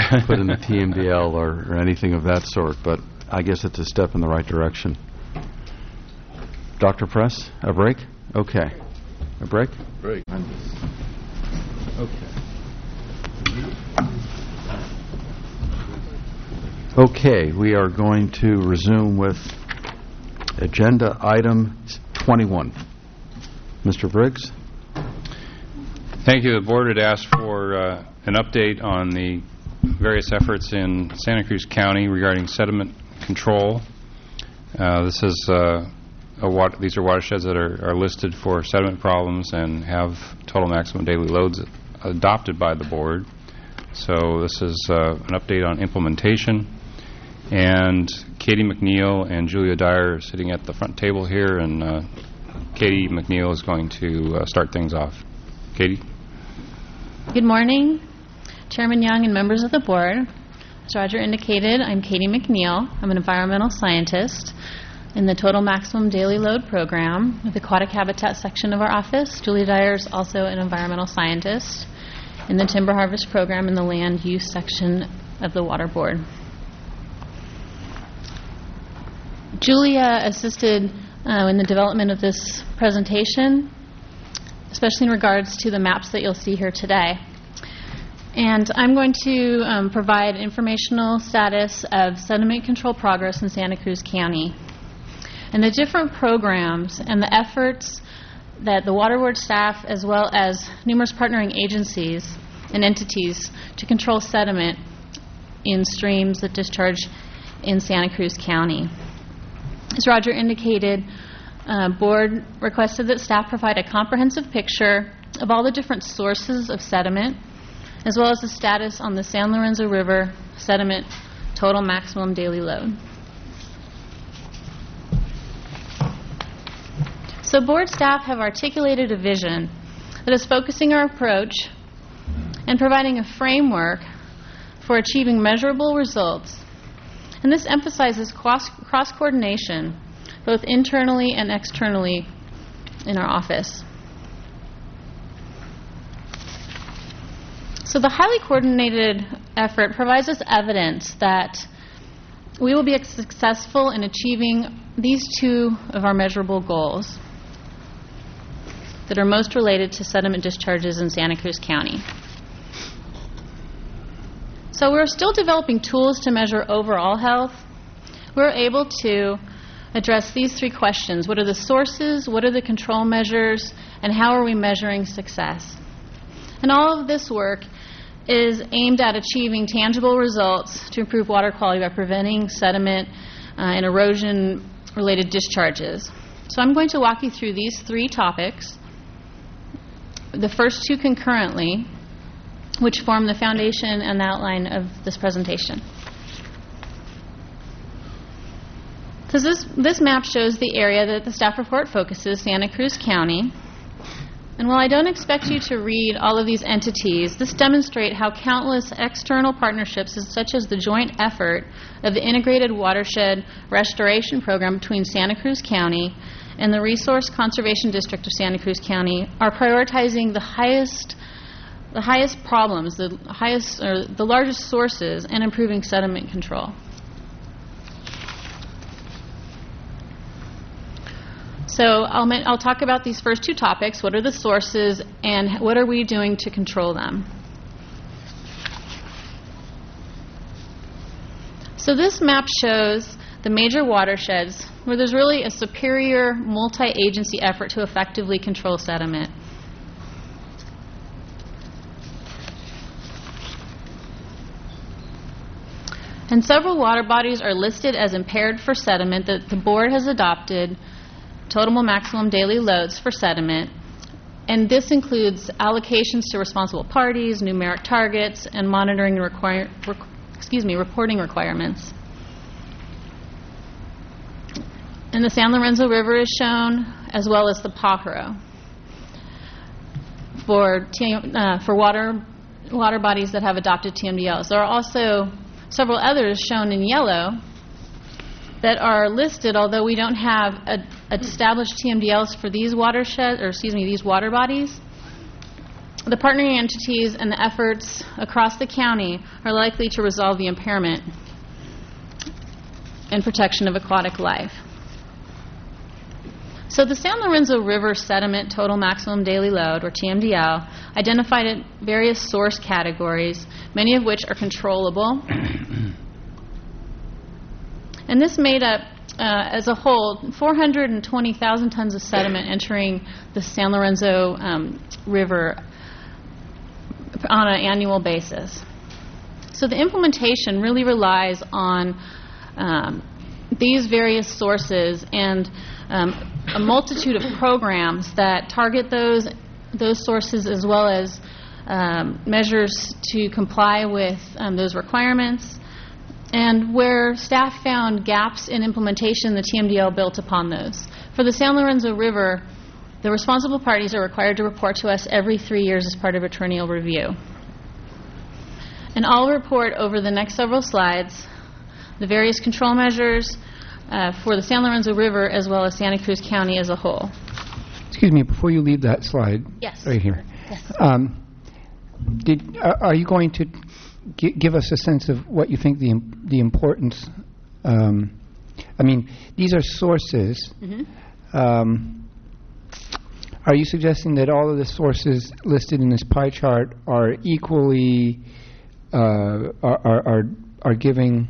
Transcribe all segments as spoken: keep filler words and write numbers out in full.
put in the T M D L or, or anything of that sort, but I guess it's a step in the right direction. Doctor Press, a break? Okay. A break? Break. Okay. Okay, we are going to resume with agenda item twenty-one. Mister Briggs? Thank you. The board had asked for uh, an update on the various efforts in Santa Cruz County regarding sediment control. Uh, this is uh, a water, these are watersheds that are, are listed for sediment problems and have total maximum daily loads adopted by the board. So this is uh, an update on implementation. And Katie McNeil and Julia Dyer are sitting at the front table here, and uh, Katie McNeil is going to uh, start things off. Katie? Good morning, Chairman Young and members of the board. As Roger indicated, I'm Katie McNeil. I'm an environmental scientist in the Total Maximum Daily Load program with the Aquatic Habitat section of our office. Julia Dyer is also an environmental scientist in the Timber Harvest program in the Land Use section of the Water Board. Julia assisted uh, in the development of this presentation, especially in regards to the maps that you'll see here today. And I'm going to um, provide informational status of sediment control progress in Santa Cruz County and the different programs and the efforts that the Water Board staff, as well as numerous partnering agencies and entities, to control sediment in streams that discharge in Santa Cruz County. As Roger indicated, uh, board requested that staff provide a comprehensive picture of all the different sources of sediment, as well as the status on the San Lorenzo River sediment total maximum daily load. So board staff have articulated a vision that is focusing our approach and providing a framework for achieving measurable results. And this emphasizes cross, cross-coordination, both internally and externally in our office. So the highly coordinated effort provides us evidence that we will be successful in achieving these two of our measurable goals that are most related to sediment discharges in Santa Cruz County. So we're still developing tools to measure overall health. We're able to address these three questions. What are the sources? What are the control measures? And how are we measuring success? And all of this work is aimed at achieving tangible results to improve water quality by preventing sediment uh, and erosion-related discharges. So I'm going to walk you through these three topics, the first two concurrently, which form the foundation and the outline of this presentation. So this, this map shows the area that the staff report focuses, Santa Cruz County. And while I don't expect you to read all of these entities, this demonstrates how countless external partnerships, such as the joint effort of the Integrated Watershed Restoration Program between Santa Cruz County and the Resource Conservation District of Santa Cruz County, are prioritizing the highest the highest problems, the highest or the largest sources, and improving sediment control. So I'll, I'll talk about these first two topics. What are the sources, and what are we doing to control them? So this map shows the major watersheds where there's really a superior multi-agency effort to effectively control sediment. And several water bodies are listed as impaired for sediment that the board has adopted total maximum daily loads for sediment. And this includes allocations to responsible parties, numeric targets, and monitoring require, requ excuse me, reporting requirements. And the San Lorenzo River is shown, as well as the Pajaro. For, T uh, for water, water bodies that have adopted T M D Ls. There are also several others shown in yellow that are listed, although we don't have a, established T M D Ls for these watersheds, or excuse me, these water bodies. the partnering entities and the efforts across the county are likely to resolve the impairment and protection of aquatic life. So the San Lorenzo River Sediment Total Maximum Daily Load, or T M D L, identified at various source categories, many of which are controllable. And this made up, uh, as a whole, four hundred twenty thousand tons of sediment entering the San Lorenzo um, River on an annual basis. So the implementation really relies on um, these various sources and um, a multitude of programs that target those those sources, as well as um, measures to comply with um, those requirements. And where staff found gaps in implementation, the T M D L built upon those. For the San Lorenzo River, the responsible parties are required to report to us every three years as part of a triennial review. And I'll report over the next several slides the various control measures uh, for the San Lorenzo River as well as Santa Cruz County as a whole. Excuse me, before you leave that slide. Yes. Right here. Yes. Um, did, uh, are you going to gi- give us a sense of what you think the im- the importance, um, I mean, these are sources. Mm-hmm. Um, are you suggesting that all of the sources listed in this pie chart are equally, uh, are, are, are, are giving,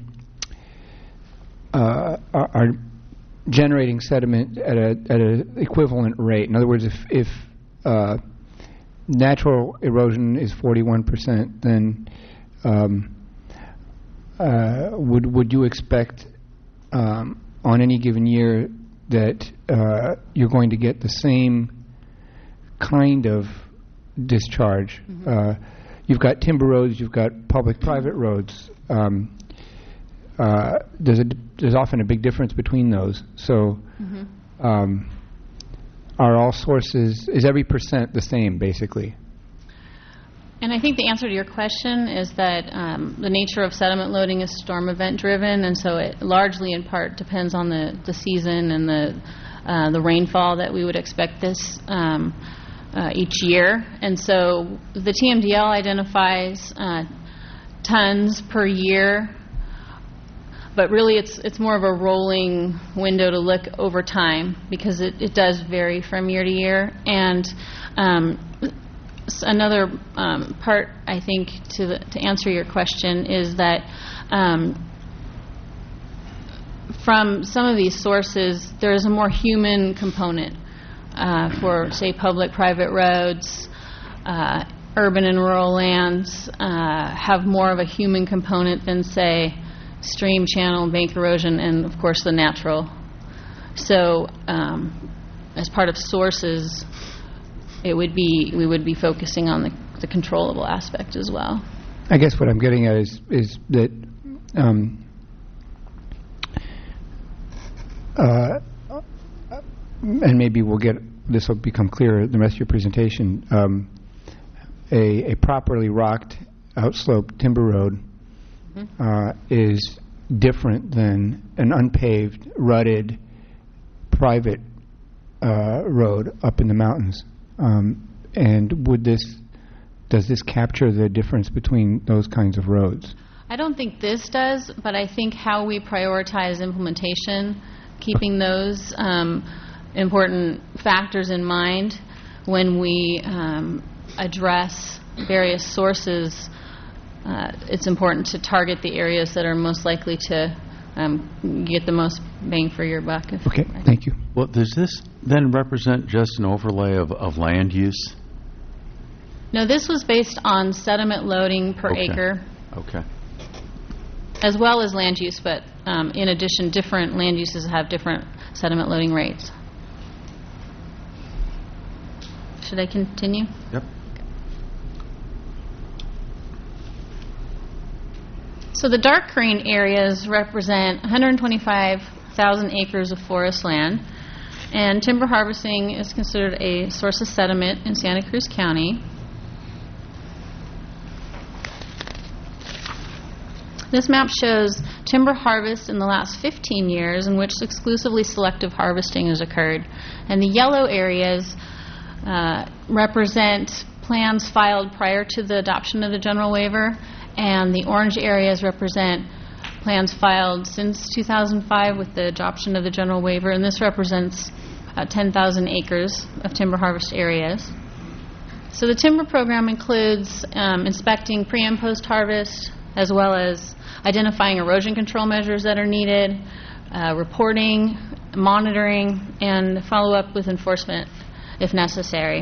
uh, are, are generating sediment at a at an equivalent rate? In other words, if if uh, natural erosion is forty-one percent, then um, uh, would would you expect um, on any given year that uh, you're going to get the same kind of discharge? Mm-hmm. Uh, you've got timber roads, you've got public-private roads. Um, uh, there's a there's often a big difference between those. So, Mm-hmm. um, are all sources, is every percent the same, basically? And I think the answer to your question is that um, the nature of sediment loading is storm event driven, and so it largely in part depends on the, the season and the uh, the rainfall that we would expect this um, uh, each year. And so the T M D L identifies uh, tons per year, but really it's it's more of a rolling window to look over time, because it, it does vary from year to year. And um, s- another um, part, I think, to the, to answer your question is that um, from some of these sources, there is a more human component uh, for, say, public-private roads. Uh, urban and rural lands uh, have more of a human component than, say, stream, channel, bank erosion, and, of course, the natural. So um, as part of sources, it would be, we would be focusing on the, the controllable aspect as well. I guess what I'm getting at is is that um, uh, and maybe we'll get, this will become clearer in the rest of your presentation, um, a, a properly rocked, outsloped timber road mm-hmm. uh, is different than an unpaved, rutted, private uh, road up in the mountains. Um, and would this, does this capture the difference between those kinds of roads? I don't think this does, but I think how we prioritize implementation, keeping those um, important factors in mind when we um, address various sources, uh, it's important to target the areas that are most likely to um, get the most bang for your buck. If Okay, thank you. Well, does this then represent just an overlay of, of land use? No, this was based on sediment loading per Okay. acre, Okay. as well as land use, but um, in addition, different land uses have different sediment loading rates. Should I continue? Yep. So the dark green areas represent one hundred twenty-five thousand acres of forest land, and timber harvesting is considered a source of sediment in Santa Cruz County. This map shows timber harvest in the last fifteen years in which exclusively selective harvesting has occurred. And the yellow areas uh, represent plans filed prior to the adoption of the general waiver, and the orange areas represent plans filed since two thousand five with the adoption of the general waiver, and this represents uh, ten thousand acres of timber harvest areas. So the timber program includes um, inspecting pre- and post-harvest, as well as identifying erosion control measures that are needed, uh, reporting, monitoring, and follow-up with enforcement if necessary.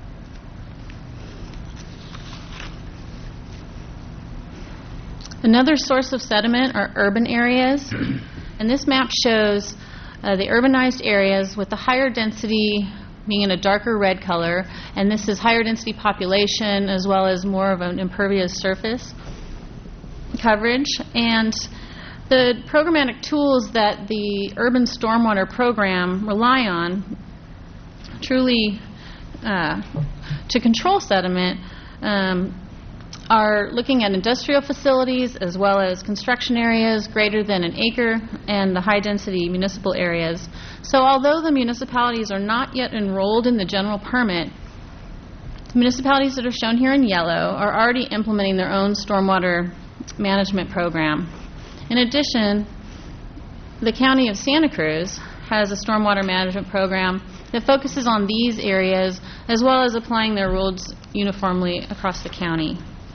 Another source of sediment are urban areas, and this map shows uh, the urbanized areas with the higher density being in a darker red color, and this is higher density population as well as more of an impervious surface coverage. And the programmatic tools that the urban stormwater program rely on truly uh, to control sediment um, are looking at industrial facilities as well as construction areas greater than an acre and the high-density municipal areas. So although the municipalities are not yet enrolled in the general permit, the municipalities that are shown here in yellow are already implementing their own stormwater management program. In addition, the County of Santa Cruz has a stormwater management program that focuses on these areas as well as applying their rules uniformly across the county.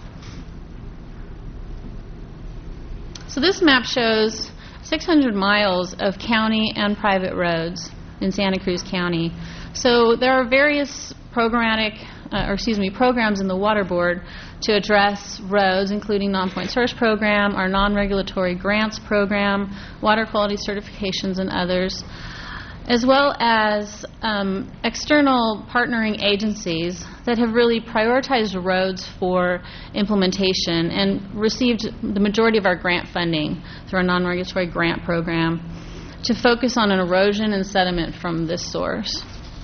So this map shows six hundred miles of county and private roads in Santa Cruz County. So there are various programmatic, uh, or excuse me, programs in the Water Board to address roads, including non-point source program, our non-regulatory grants program, water quality certifications, and others, as well as um, external partnering agencies that have really prioritized roads for implementation and received the majority of our grant funding through our non-regulatory grant program to focus on an erosion and sediment from this source.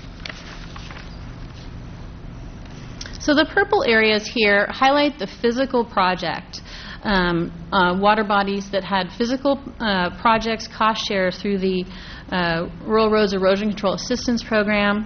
So the purple areas here highlight the physical project, um, uh, water bodies that had physical uh, projects cost share through the uh, Rural Roads Erosion Control Assistance Program.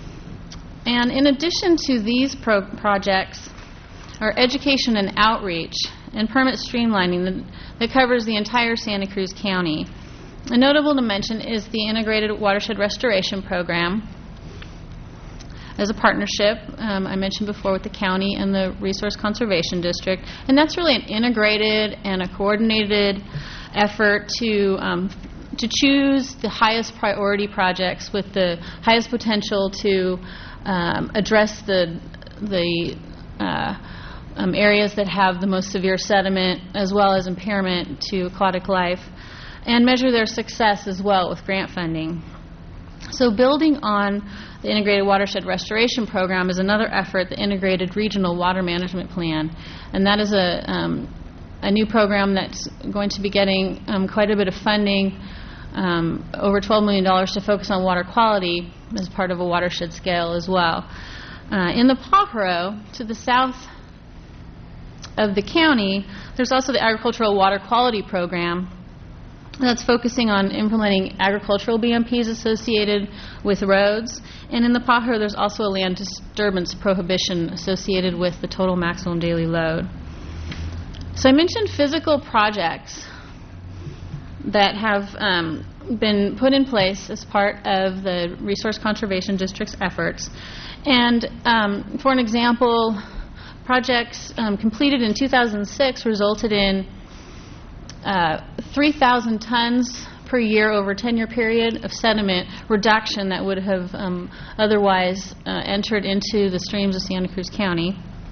And in addition to these pro projects, are education and outreach and permit streamlining that, that covers the entire Santa Cruz County. And notable to mention is the Integrated Watershed Restoration Program as a partnership, um, I mentioned before, with the county and the Resource Conservation District. And that's really an integrated and a coordinated effort to um, to choose the highest priority projects with the highest potential to um, address the the uh, um, areas that have the most severe sediment as well as impairment to aquatic life, and measure their success as well with grant funding. So building on the Integrated Watershed Restoration Program is another effort, the Integrated Regional Water Management Plan. And that is a, um, a new program that's going to be getting um, quite a bit of funding, um, over twelve million dollars to focus on water quality as part of a watershed scale as well. Uh, in the Pajaro, to the south of the county, there's also the Agricultural Water Quality Program that's focusing on implementing agricultural B M Ps associated with roads. And in the Pajaro, there's also a land disturbance prohibition associated with the total maximum daily load. So I mentioned physical projects that have um, been put in place as part of the Resource Conservation District's efforts. And um, for an example, projects um, completed in two thousand six resulted in Uh, three thousand tons per year over a ten-year period of sediment reduction that would have um, otherwise uh, entered into the streams of Santa Cruz County.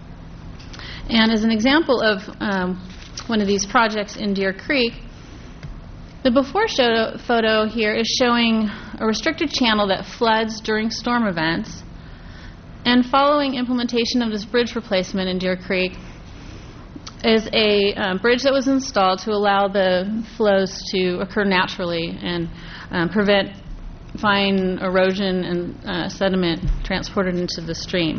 And as an example of um, one of these projects in Deer Creek, the before show photo here is showing a restricted channel that floods during storm events. And following implementation of this bridge replacement in Deer Creek, is a um, bridge that was installed to allow the flows to occur naturally and um, prevent fine erosion and uh, sediment transported into the stream.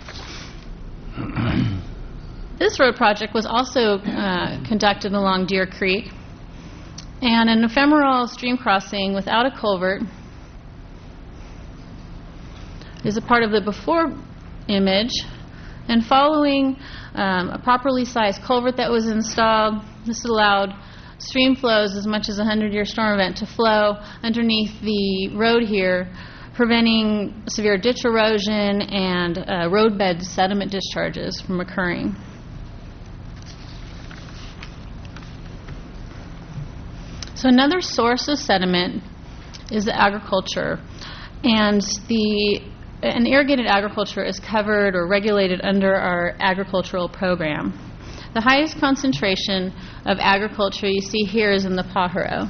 This road project was also uh, conducted along Deer Creek, and an ephemeral stream crossing without a culvert is a part of the before image. And following um, a properly sized culvert that was installed, this allowed stream flows as much as a hundred-year storm event to flow underneath the road here, preventing severe ditch erosion and uh, roadbed sediment discharges from occurring. So another source of sediment is the agriculture, and the an irrigated agriculture is covered or regulated under our agricultural program. The highest concentration of agriculture you see here is in the Pajaro.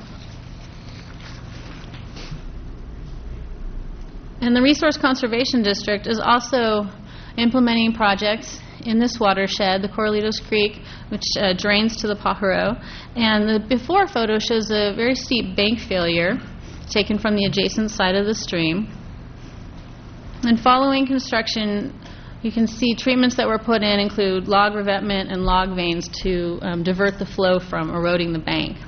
And the Resource Conservation District is also implementing projects in this watershed, the Corralitos Creek, which uh, drains to the Pajaro. And the before photo shows a very steep bank failure taken from the adjacent side of the stream. And following construction, you can see treatments that were put in include log revetment and log veins to um, divert the flow from eroding the bank.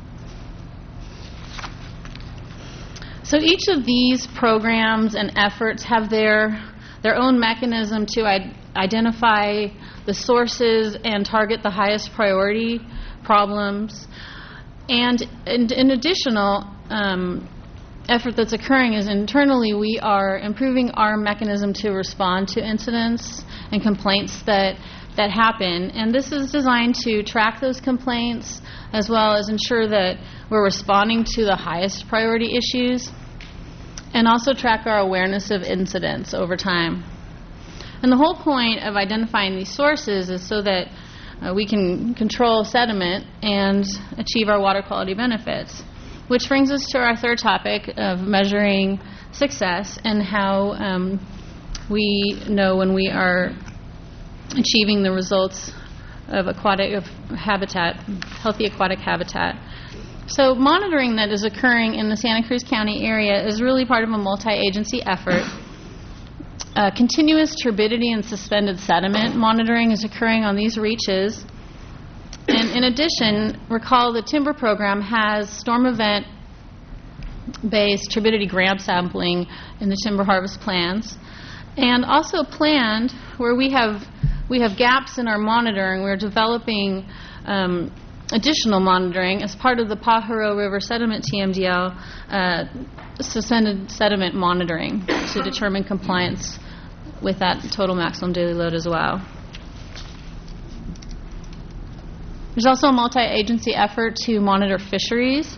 So each of these programs and efforts have their, their own mechanism to I- identify the sources and target the highest priority problems. And in, in additional um, effort that's occurring is internally we are improving our mechanism to respond to incidents and complaints that that happen, and this is designed to track those complaints as well as ensure that we're responding to the highest priority issues, and also track our awareness of incidents over time. And the whole point of identifying these sources is so that uh, we can control sediment and achieve our water quality benefits. Which brings us to our third topic of measuring success and how um, we know when we are achieving the results of aquatic of habitat, healthy aquatic habitat. So monitoring that is occurring in the Santa Cruz County area is really part of a multi-agency effort. Uh, continuous turbidity and suspended sediment monitoring is occurring on these reaches. And in addition, recall the timber program has storm event-based turbidity gram sampling in the timber harvest plans, and also planned where we have we have gaps in our monitoring. We're developing um, additional monitoring as part of the Pajaro River Sediment T M D L uh, suspended sediment monitoring to determine compliance with that total maximum daily load as well. There's also a multi-agency effort to monitor fisheries.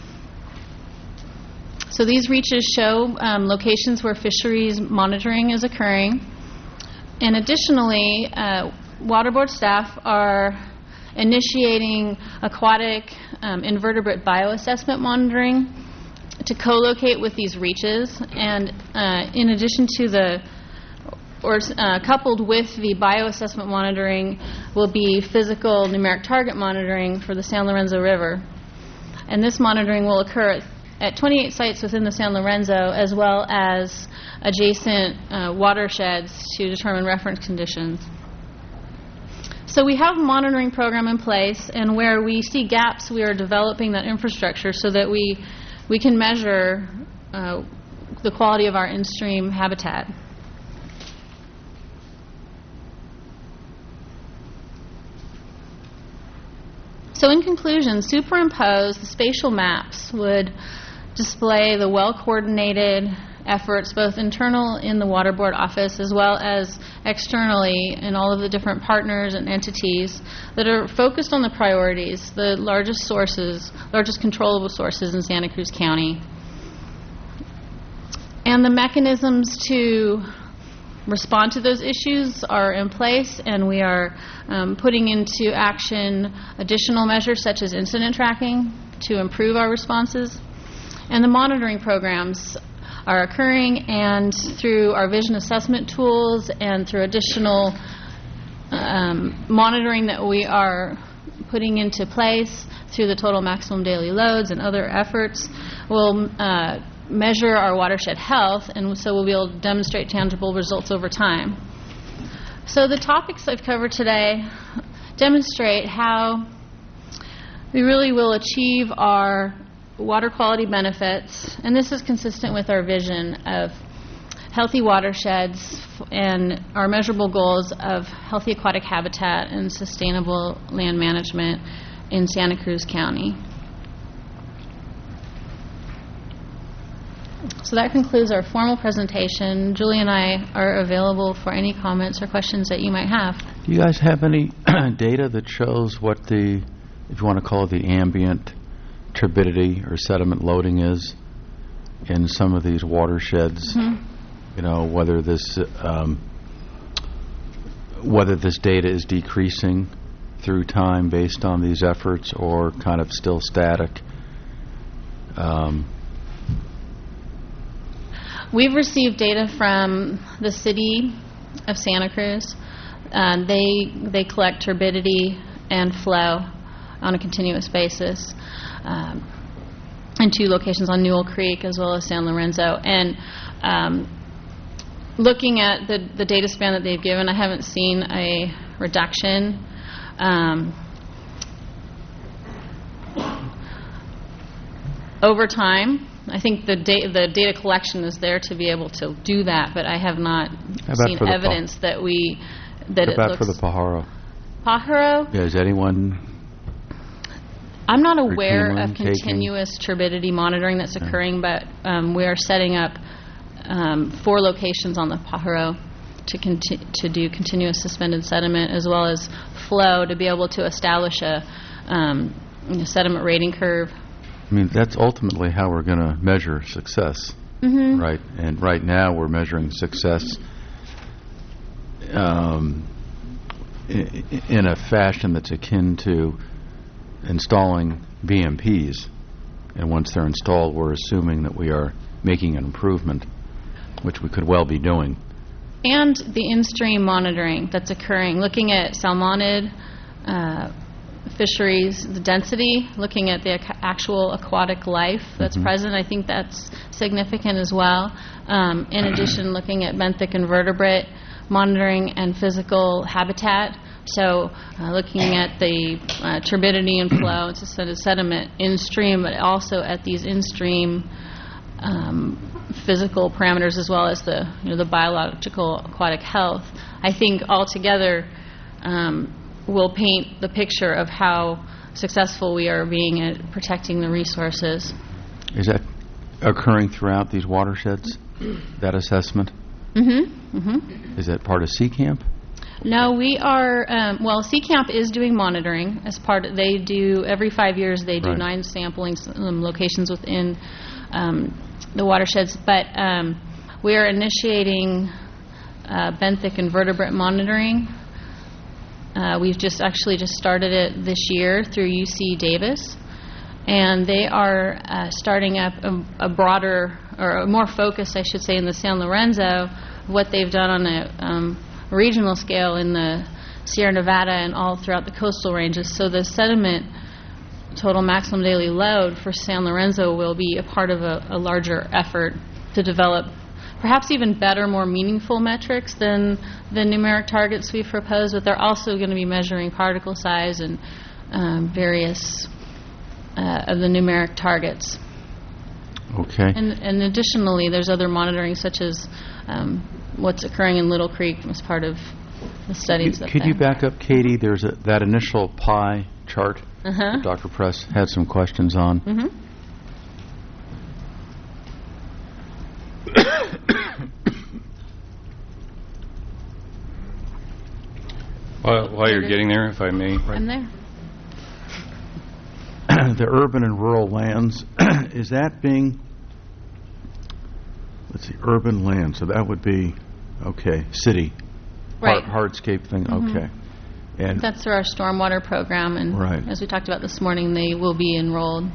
So these reaches show um, locations where fisheries monitoring is occurring. And additionally, uh, Water Board staff are initiating aquatic um, invertebrate bioassessment monitoring to co-locate with these reaches. And uh, in addition to the or uh, coupled with the bioassessment monitoring will be physical numeric target monitoring for the San Lorenzo River. And this monitoring will occur at, at twenty-eight sites within the San Lorenzo as well as adjacent uh, watersheds to determine reference conditions. So we have a monitoring program in place, and where we see gaps, we are developing that infrastructure so that we, we can measure uh, the quality of our in-stream habitat. So in conclusion, superimpose the spatial maps would display the well-coordinated efforts, both internal in the Water Board office as well as externally in all of the different partners and entities that are focused on the priorities, the largest sources, largest controllable sources in Santa Cruz County. And the mechanisms to respond to those issues are in place, and we are um, putting into action additional measures such as incident tracking to improve our responses. And the monitoring programs are occurring, and through our vision assessment tools and through additional um, monitoring that we are putting into place through the total maximum daily loads and other efforts, we'll uh, measure our watershed health, and so we'll be able to demonstrate tangible results over time. So the topics I've covered today demonstrate how we really will achieve our water quality benefits, and this is consistent with our vision of healthy watersheds f- and our measurable goals of healthy aquatic habitat and sustainable land management in Santa Cruz County. So that concludes our formal presentation. Julie and I are available for any comments or questions that you might have. Do you guys have any data that shows what the, if you want to call it the ambient turbidity or sediment loading is in some of these watersheds? Mm-hmm. You know, whether this um, whether this data is decreasing through time based on these efforts or kind of still static? Um, We've received data from the city of Santa Cruz. Um, they they collect turbidity and flow on a continuous basis um, in two locations on Newell Creek as well as San Lorenzo. And um, looking at the, the data span that they've given, I haven't seen a reduction. Um, over time, I think the, da- the data collection is there to be able to do that, but I have not How about seen for the evidence that we that What it about looks for the Pajaro? Pajaro. Yeah, is anyone I'm not aware routinely of taking- continuous turbidity monitoring that's occurring, but um, we are setting up um, four locations on the Pajaro to conti- to do continuous suspended sediment as well as flow to be able to establish a um, you know, sediment rating curve. I mean, that's ultimately how we're going to measure success, Mm-hmm. right? And right now we're measuring success um, i- in a fashion that's akin to installing B M Ps. And once they're installed, we're assuming that we are making an improvement, which we could well be doing. And the in-stream monitoring that's occurring, looking at salmonid uh, fisheries, the density, looking at the ac- actual aquatic life that's Mhm. present, I think that's significant as well. Um, in addition, looking at benthic invertebrate monitoring and physical habitat. So uh, looking at the uh, turbidity and flow and suspended sediment in stream, but also at these in-stream um, physical parameters as well as the you know the biological aquatic health. I think altogether um, will paint the picture of how successful we are being at protecting the resources. Is that occurring throughout these watersheds, that assessment? Mm-hmm. Mm-hmm. Is that part of C CAMP? No, we are, um, well, C CAMP is doing monitoring as part of, they do, every five years they do Right. nine sampling um, locations within um, the watersheds, but um, we are initiating uh, benthic invertebrate monitoring. Uh, we've just actually just started it this year through U C Davis, and they are uh, starting up a, a broader, or a more focused, I should say, in the San Lorenzo, what they've done on a um, regional scale in the Sierra Nevada and all throughout the coastal ranges. So the sediment total maximum daily load for San Lorenzo will be a part of a, a larger effort to develop perhaps even better, more meaningful metrics than the numeric targets we've proposed, but they're also going to be measuring particle size and um, various uh, of the numeric targets. Okay. And, and additionally, there's other monitoring such as um, what's occurring in Little Creek as part of the studies up Could there. you back up, Katie? There's a, that initial pie chart Uh-huh. that Doctor Press had some questions on. Mm-hmm. While, while you're getting there, if I may. I'm there. The urban and rural lands, is that being, let's see, urban land, so that would be, okay, city. Right. Har- Hardscape thing, Mhm. okay. And That's through our stormwater program, and Right. as we talked about this morning, they will be enrolled.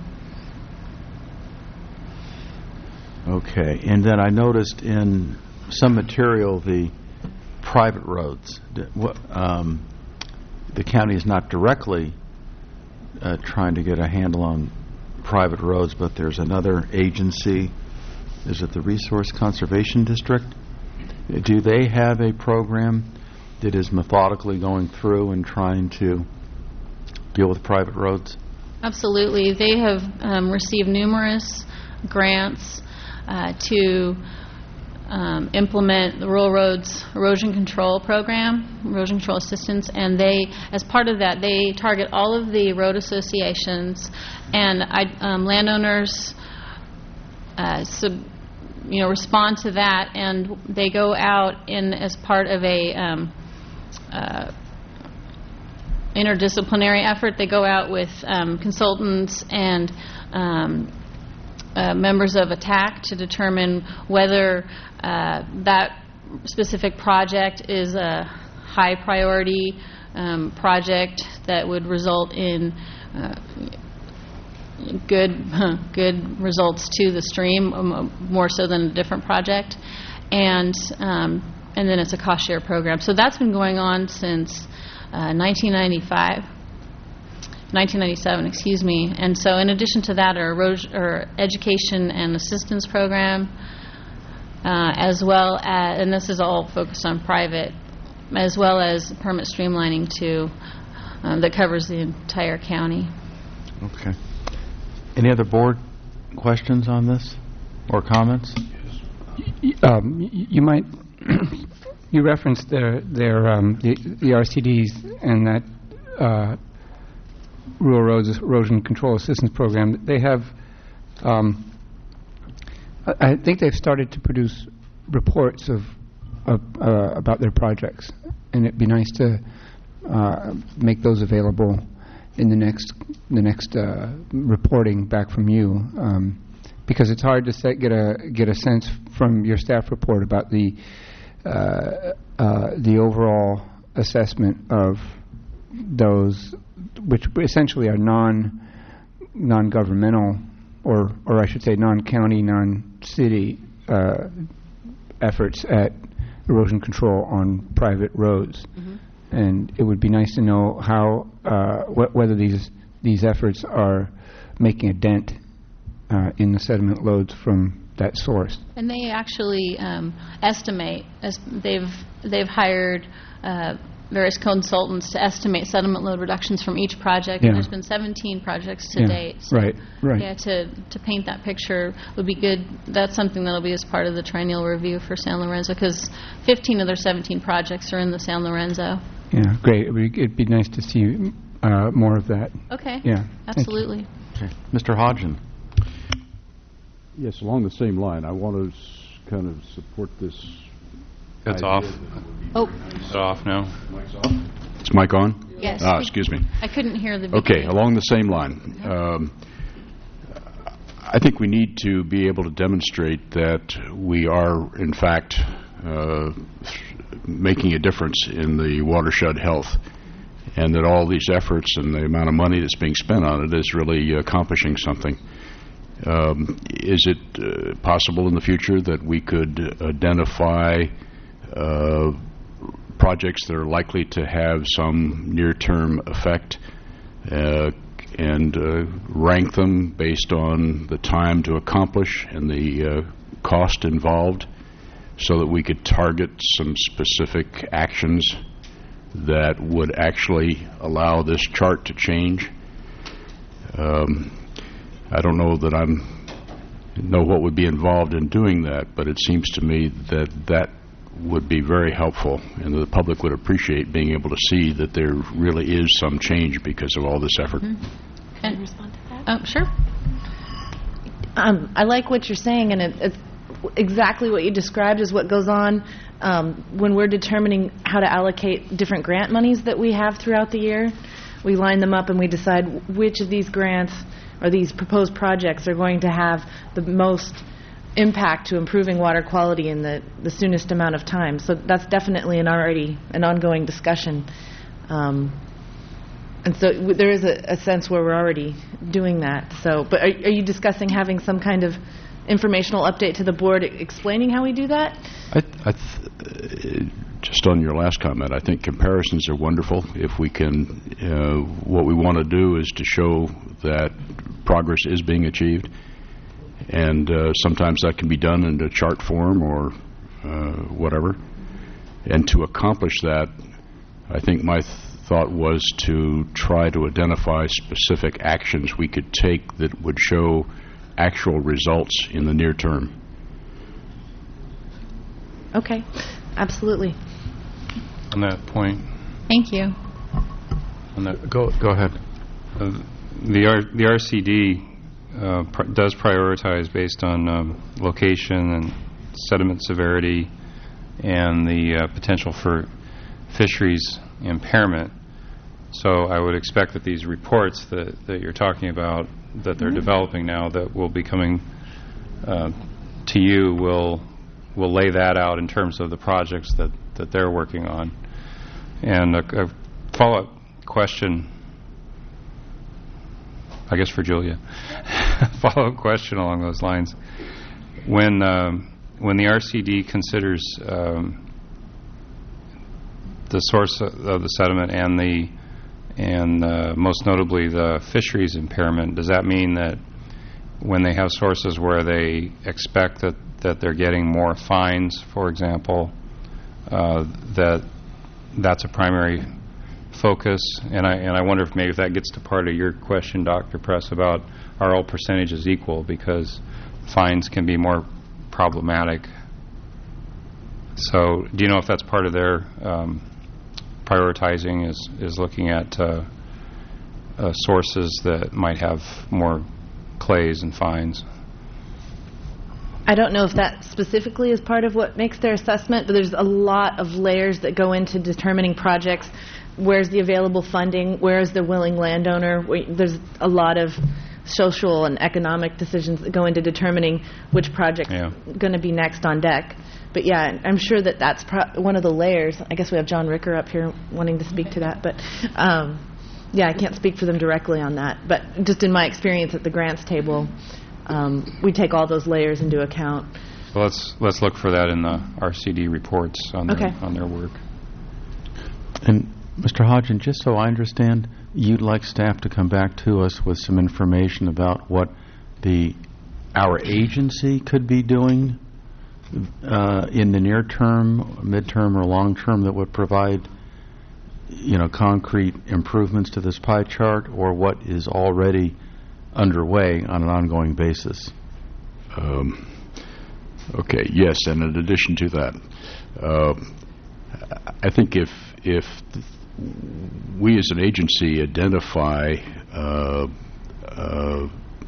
Okay, and then I noticed in some material the private roads. D- what, um, the county is not directly uh, trying to get a handle on private roads, but there's another agency. Is it the Resource Conservation District? Do they have a program that is methodically going through and trying to deal with private roads? Absolutely. They have um, received numerous grants uh, to um, implement the Rural Roads Erosion Control Program, erosion control assistance, and they, as part of that, they target all of the road associations and I, um, landowners uh, sub, you know, respond to that, and they go out in as part of a um, uh, interdisciplinary effort. They go out with um, consultants and um, uh, members of A T A C to determine whether uh, that specific project is a high priority um, project that would result in uh, good good results to the stream, um, more so than a different project, and um, and then it's a cost share program. So that's been going on since uh, nineteen ninety-five, nineteen ninety-seven, excuse me. And so, in addition to that, our erosion, or education and assistance program, uh, as well as, and this is all focused on private, as well as permit streamlining too, uh, that covers the entire county. Okay. Any other board questions on this or comments? Um, y- you might, you referenced their, their um, the, the R C Ds and that uh, Rural Roads Erosion Control Assistance Program. They have, um, I, I think they've started to produce reports of, of uh, about their projects, and it'd be nice to uh, make those available in the next the next uh, reporting back from you, um, because it's hard to set, get a get a sense from your staff report about the uh, uh, the overall assessment of those, which essentially are non non-governmental, or or I should say non-county, non-city uh, efforts at erosion control on private roads. Mm-hmm. And it would be nice to know how, uh, wh- whether these these efforts are making a dent uh, in the sediment loads from that source. And they actually um, estimate, as they've they've hired uh, various consultants to estimate sediment load reductions from each project. Yeah. And there's been seventeen projects to Yeah. date. So Right, right. Yeah, to to paint that picture would be good. That's something that'll be as part of the triennial review for San Lorenzo, because fifteen of their seventeen projects are in the San Lorenzo. Yeah, great. It would, it'd be nice to see uh, more of that. Okay. Yeah. Absolutely. Okay. Mister Hodgson. Yes, along the same line, I want to s- kind of support this. That's idea off. that it would be Oh. very nice- Is it off now? Mic's off? Is mic on? Yes. Ah, excuse me. I couldn't hear the Okay, beginning. along the same line. Um, I think we need to be able to demonstrate that we are, in fact, uh, making a difference in the watershed health, and that all these efforts and the amount of money that's being spent on it is really accomplishing something. Um, is it uh, possible in the future that we could identify uh, projects that are likely to have some near-term effect uh, and uh, rank them based on the time to accomplish and the uh, cost involved, so that we could target some specific actions that would actually allow this chart to change? Um, I don't know that I'm know what would be involved in doing that, but it seems to me that that would be very helpful, and the public would appreciate being able to see that there really is some change because of all this effort. Mm-hmm. Can I respond to that? Oh, sure. Um, I like what you're saying, and it, it's exactly what you described is what goes on um, when we're determining how to allocate different grant monies that we have throughout the year. We line them up and we decide which of these grants or these proposed projects are going to have the most impact to improving water quality in the, the soonest amount of time. So that's definitely an already an ongoing discussion. Um, and so w- there is a, a sense where we're already doing that. So, but are, are you discussing having some kind of informational update to the board e- explaining how we do that? I, I th- uh, just on your last comment, I think comparisons are wonderful. If we can, uh, what we want to do is to show that progress is being achieved, and uh, sometimes that can be done in a chart form or uh, whatever. And to accomplish that, I think my th- thought was to try to identify specific actions we could take that would show actual results in the near term. Okay, absolutely. On that point, Thank you. on that, Go, go ahead. uh, the R, the R C D uh, pr- does prioritize based on um, location and sediment severity and the uh, potential for fisheries impairment. So I would expect that these reports that, that you're talking about, that they're developing now, that will be coming uh, to you, will will lay that out in terms of the projects that, that they're working on. And a, a follow-up question, I guess for Julia, follow-up question along those lines. When um, when the R C D considers um, the source of the sediment and the and uh, most notably the fisheries impairment, does that mean that when they have sources where they expect that, that they're getting more fines, for example, uh, that that's a primary focus? And I and I wonder if maybe if that gets to part of your question, Doctor Press, about are all percentages equal, because fines can be more problematic. So do you know if that's part of their um, prioritizing, is, is looking at uh, uh, sources that might have more clays and fines? I don't know if that specifically is part of what makes their assessment, but there's a lot of layers that go into determining projects. Where's the available funding? Where is the willing landowner? We, there's a lot of social and economic decisions that go into determining which project's Yeah. going to be next on deck. But yeah, I'm sure that that's pro- one of the layers. I guess we have John Ricker up here wanting to speak to that. But um, yeah, I can't speak for them directly on that. But just in my experience at the grants table, um, we take all those layers into account. So let's let's look for that in the R C D reports on Okay. their, on their work. And Mister Hodgin, just so I understand, you'd like staff to come back to us with some information about what the our agency could be doing uh, in the near term, midterm, or long term that would provide, you know, concrete improvements to this pie chart, or what is already underway on an ongoing basis. Um, okay, yes, and in addition to that, uh, I think if if th- we as an agency identify uh, uh,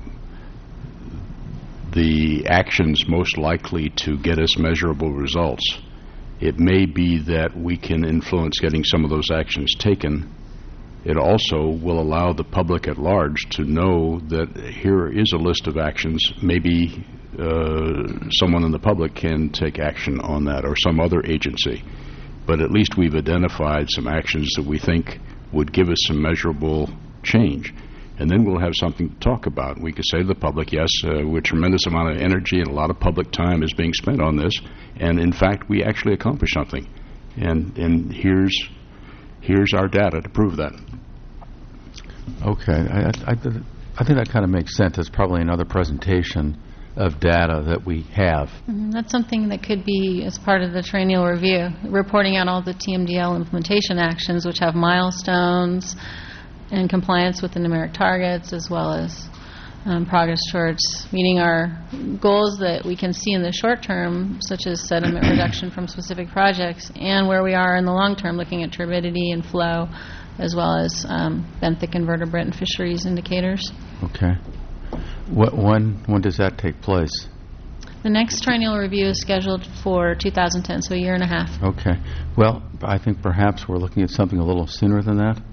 the actions most likely to get us measurable results, it may be that we can influence getting some of those actions taken. It also will allow the public at large to know that here is a list of actions. Maybe uh, someone in the public can take action on that, or some other agency. But at least we've identified some actions that we think would give us some measurable change. And then we'll have something to talk about. We could say to the public, yes, uh, we're a tremendous amount of energy and a lot of public time is being spent on this, and in fact we actually accomplished something. And and here's here's our data to prove that. Okay, I, I, I think that kind of makes sense. It's probably another presentation of data that we have. Mhm. That's something that could be as part of the triennial review, reporting out all the T M D L implementation actions, which have milestones and compliance with the numeric targets, as well as um, progress towards meeting our goals that we can see in the short term, such as sediment reduction from specific projects, and where we are in the long term, looking at turbidity and flow, as well as um, benthic invertebrate and fisheries indicators. Okay. What, when when does that take place? The next triennial review is scheduled for two thousand ten, so a year and a half. Okay. Well, I think perhaps we're looking at something a little sooner than that.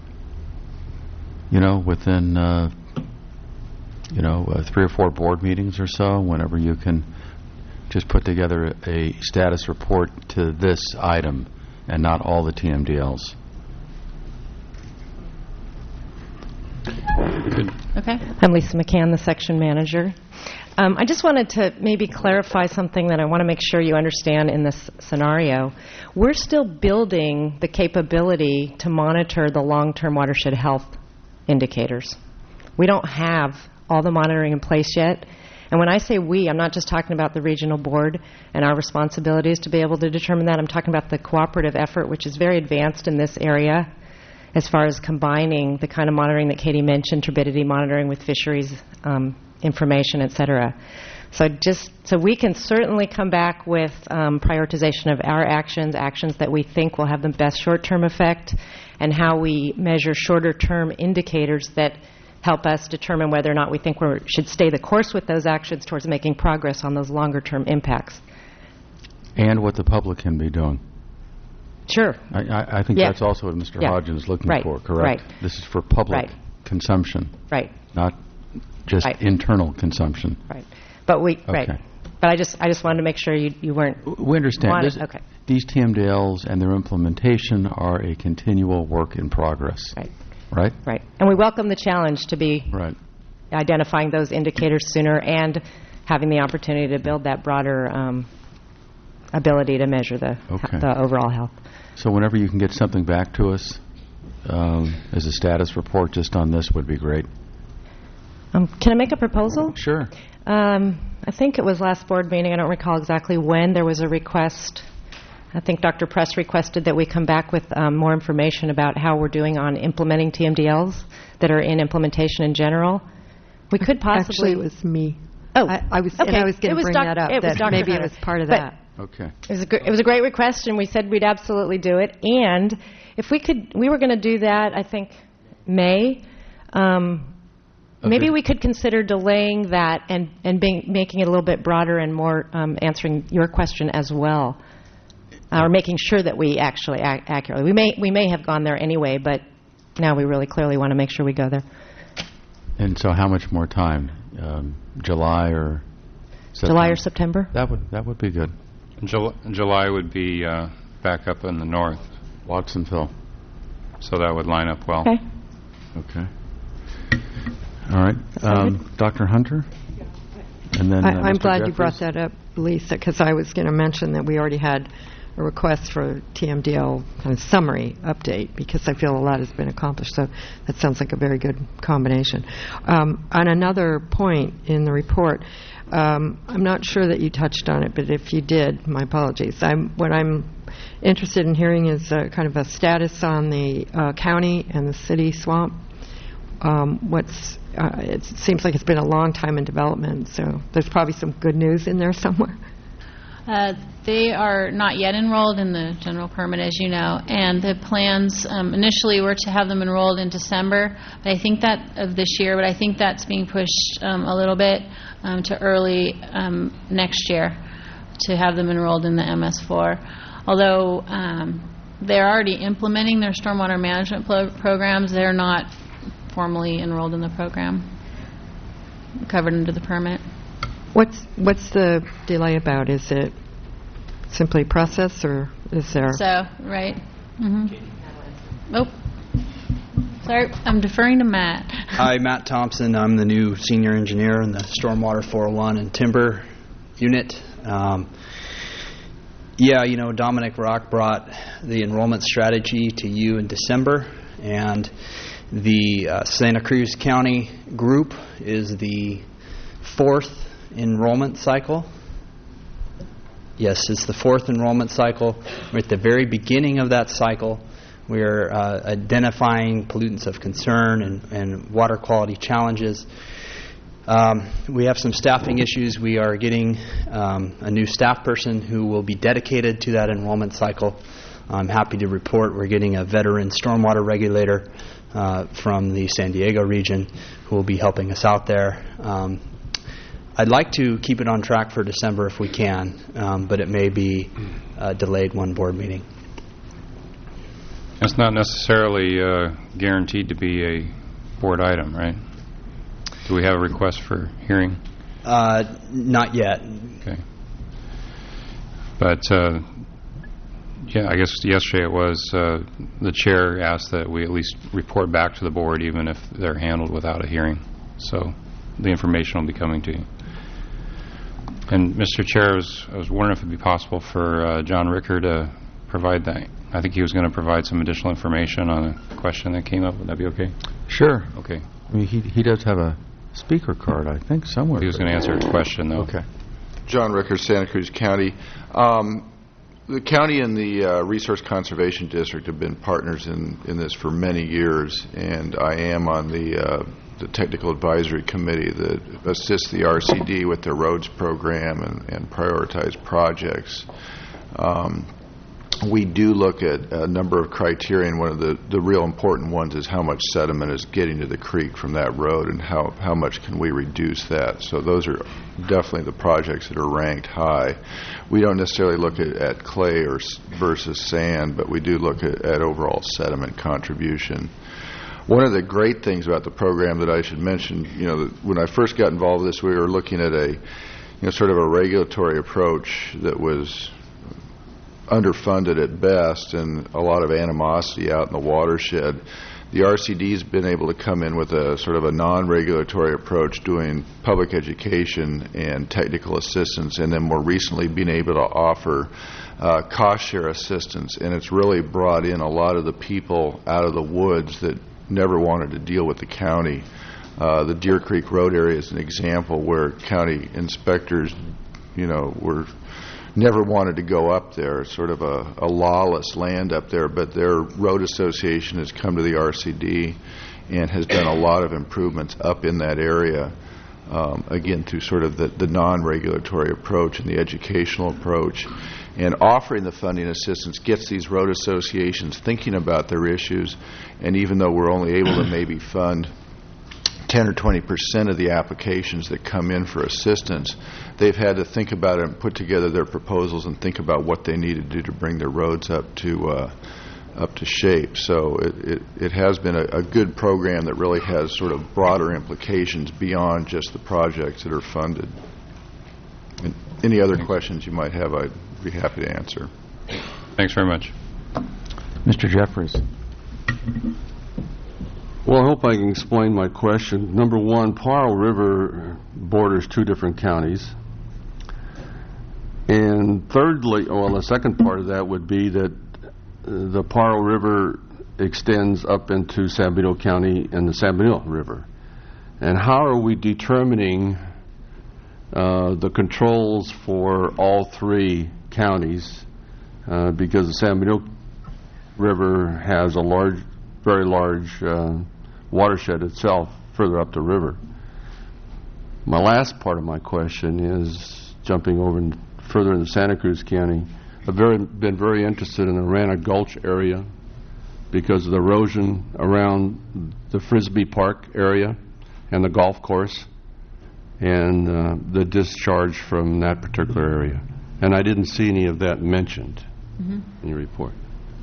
You know, within, uh, you know, uh, three or four board meetings or so, whenever you can just put together a, a status report to this item and not all the T M D Ls. Good. Okay? I'm Lisa McCann, the section manager. Um, I just wanted to maybe clarify something that I want to make sure you understand in this scenario. We're still building the capability to monitor the long-term watershed health indicators. We don't have all the monitoring in place yet. And when I say we, I'm not just talking about the regional board and our responsibilities to be able to determine that. I'm talking about the cooperative effort, which is very advanced in this area as far as combining the kind of monitoring that Katie mentioned, turbidity monitoring with fisheries um, information, et cetera. So just so we can certainly come back with um, prioritization of our actions, actions that we think will have the best short-term effect, and how we measure shorter-term indicators that help us determine whether or not we think we should stay the course with those actions towards making progress on those longer-term impacts. And what the public can be doing. Sure. I, I, I think Yeah. that's also what Mister Yeah. Hodgin is looking Right. for, correct? Right. This is for public Right. consumption, Right. not just Right. internal consumption. Right. But we, right. Okay. But I just, I just wanted to make sure you, you weren't. We understand. Wanted- This- okay. These T M D Ls and their implementation are a continual work in progress, Right. right? Right. And we welcome the challenge to be Right. identifying those indicators sooner and having the opportunity to build that broader um, ability to measure the Okay. the overall health. So whenever you can get something back to us um, as a status report just on this would be great. Um, can I make a proposal? Sure. Um, I think it was last board meeting. I don't recall exactly when. There was a request. I think Doctor Press requested that we come back with um, more information about how we're doing on implementing T M D Ls that are in implementation in general. We could possibly. Actually, it was me. Oh, I, I was, okay. and I was It going to was bring doc- that up. it was That Doctor maybe Hunter. it was part of But- that. Okay. It was, a gr- it was a great request, and we said we'd absolutely do it. And if we could, we were going to do that, I think, May. Um, Maybe Okay. we could consider delaying that and, and being, making it a little bit broader and more um, answering your question as well, uh, or making sure that we actually ac- accurately. We may, we may have gone there anyway, but now we really clearly want to make sure we go there. And so how much more time? Um, July or September? July or September? That would, that would be good. Jul- July would be uh, back up in the north, Watsonville. so that would line up well. Okay. Okay. All right. Um, Doctor Hunter? And then uh, I, I'm Mister glad you brought Jeffries? that up, Lisa, because I was going to mention that we already had a request for T M D L kind of summary update, because I feel a lot has been accomplished. So that sounds like a very good combination. Um, on another point in the report, um, I'm not sure that you touched on it, but if you did, my apologies. I'm, what I'm interested in hearing is uh, kind of a status on the uh, county and the city swamp. Um, what's uh, it seems like it's been a long time in development, so there's probably some good news in there somewhere. Uh, They are not yet enrolled in the general permit, as you know, and the plans um, initially were to have them enrolled in December, but I think that of this year, but I think that's being pushed um, a little bit um, to early um, next year to have them enrolled in the M S four. Although um, they're already implementing their stormwater management pro- programs, they're not formally enrolled in the program, covered under the permit. What's what's the delay about? Is it simply process, or is there? So, right. Mm-hmm. Oh, sorry, I'm deferring to Matt. Hi, Matt Thompson. I'm the new senior engineer in the Stormwater four oh one and Timber unit. Um, yeah, you know, Dominic Rock brought the enrollment strategy to you in December, and the uh, Santa Cruz County group is the fourth enrollment cycle. Yes, it's the fourth enrollment cycle. We're at the very beginning of that cycle. We're uh, identifying pollutants of concern and, and water quality challenges. Um, we have some staffing issues. We are getting um, a new staff person who will be dedicated to that enrollment cycle. I'm happy to report we're getting a veteran stormwater regulator uh, from the San Diego region who will be helping us out there. Um, I'd like to keep it on track for December if we can, um, but it may be uh, delayed one board meeting. It's not necessarily uh, guaranteed to be a board item, right? Do we have a request for hearing? Uh, not yet. Okay. But, uh, yeah, I guess yesterday it was, uh, the chair asked that we at least report back to the board even if they're handled without a hearing. So the information will be coming to you. And, Mister Chair, I was, I was wondering if it would be possible for uh, John Ricker to provide that. I think he was going to provide some additional information on a question that came up. Would that be okay? Sure. Okay. I mean, he he does have a speaker card, I think, somewhere. He was going to answer his question, though. Okay. John Rickers, Santa Cruz County. Um, the county and the uh, Resource Conservation District have been partners in, in this for many years, and I am on the uh, the Technical Advisory Committee that assists the R C D with their roads program and, and prioritize projects. Um, we do look at a number of criteria, and one of the, the real important ones is how much sediment is getting to the creek from that road and how, how much can we reduce that. So those are definitely the projects that are ranked high. We don't necessarily look at, at clay or s- versus sand, but we do look at, at overall sediment contribution. One of the great things about the program that I should mention, you know, that when I first got involved with this, we were looking at a, you know, sort of a regulatory approach that was underfunded at best and a lot of animosity out in the watershed. The R C D's been able to come in with a sort of a non-regulatory approach, doing public education and technical assistance, and then more recently being able to offer uh, cost share assistance. And it's really brought in a lot of the people out of the woods that never wanted to deal with the county. Uh, the Deer Creek Road area is an example where county inspectors, you know, were never wanted to go up there. It's sort of a, a lawless land up there, but their road association has come to the R C D and has done a lot of improvements up in that area, um, again, through sort of the, the non-regulatory approach and the educational approach. And offering the funding assistance gets these road associations thinking about their issues, and even though we're only able to maybe fund ten or twenty percent of the applications that come in for assistance, they've had to think about it and put together their proposals and think about what they need to do to bring their roads up to uh, up to shape. So it, it, it has been a, a good program that really has sort of broader implications beyond just the projects that are funded. And any other questions you might have, I'd be happy to answer. Thanks very much. Mister Jeffries. Well, I hope I can explain my question. Number one, Pajaro River borders two different counties. And thirdly, well, the second part of that would be that uh, the Pajaro River extends up into San Benito County and the San Benito River. And how are we determining uh, the controls for all three counties? Uh, because the San Benito River has a large, very large uh, watershed itself further up the river. My last part of my question is jumping over in, further into Santa Cruz County. I've very, been very interested in the Arana Gulch area because of the erosion around the Frisbee Park area and the golf course and uh, the discharge from that particular area. And I didn't see any of that mentioned mm-hmm. in your report.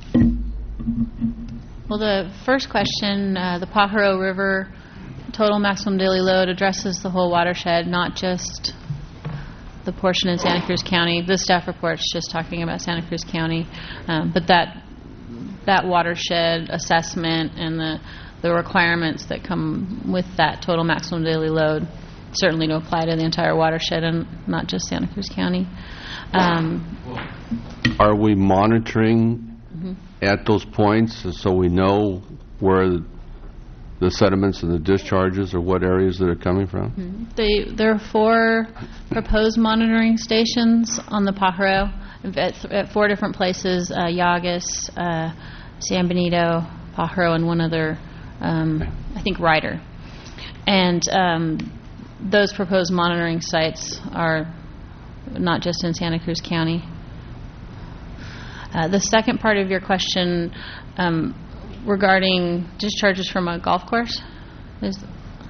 Well, the first question, uh, the Pajaro River total maximum daily load addresses the whole watershed, not just the portion in Santa Cruz County. The staff report's just talking about Santa Cruz County, um, but that that watershed assessment and the the requirements that come with that total maximum daily load certainly do apply to the entire watershed and not just Santa Cruz County. Um, Are we monitoring mm-hmm. at those points so we know where the sediments and the discharges or what areas that are coming from? Mm-hmm. They, there are four proposed monitoring stations on the Pajaro at, at four different places, uh, Llagas, uh, San Benito, Pajaro, and one other, um, I think, Ryder. And um, those proposed monitoring sites are not just in Santa Cruz County. Uh, the second part of your question um, regarding discharges from a golf course is.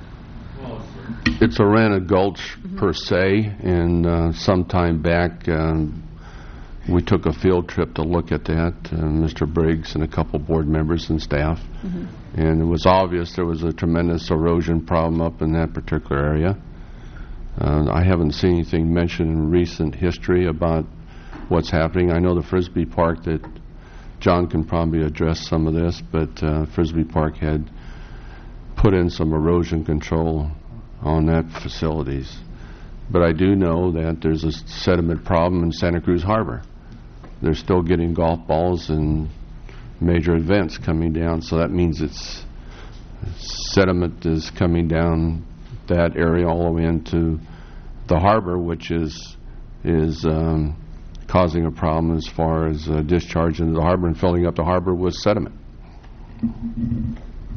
It's Arana Gulch mm-hmm. per se, and uh, some time back um, we took a field trip to look at that, uh, Mister Briggs and a couple board members and staff, mm-hmm. and it was obvious there was a tremendous erosion problem up in that particular area. Uh, I haven't seen anything mentioned in recent history about what's happening. I know the Frisbee Park, that John can probably address some of this, but uh, Frisbee Park had put in some erosion control on that facilities. But I do know that there's a sediment problem in Santa Cruz Harbor. They're still getting golf balls and major events coming down, so that means it's sediment is coming down that area all the way into the harbor, which is is um, causing a problem as far as uh, discharge into the harbor and filling up the harbor with sediment.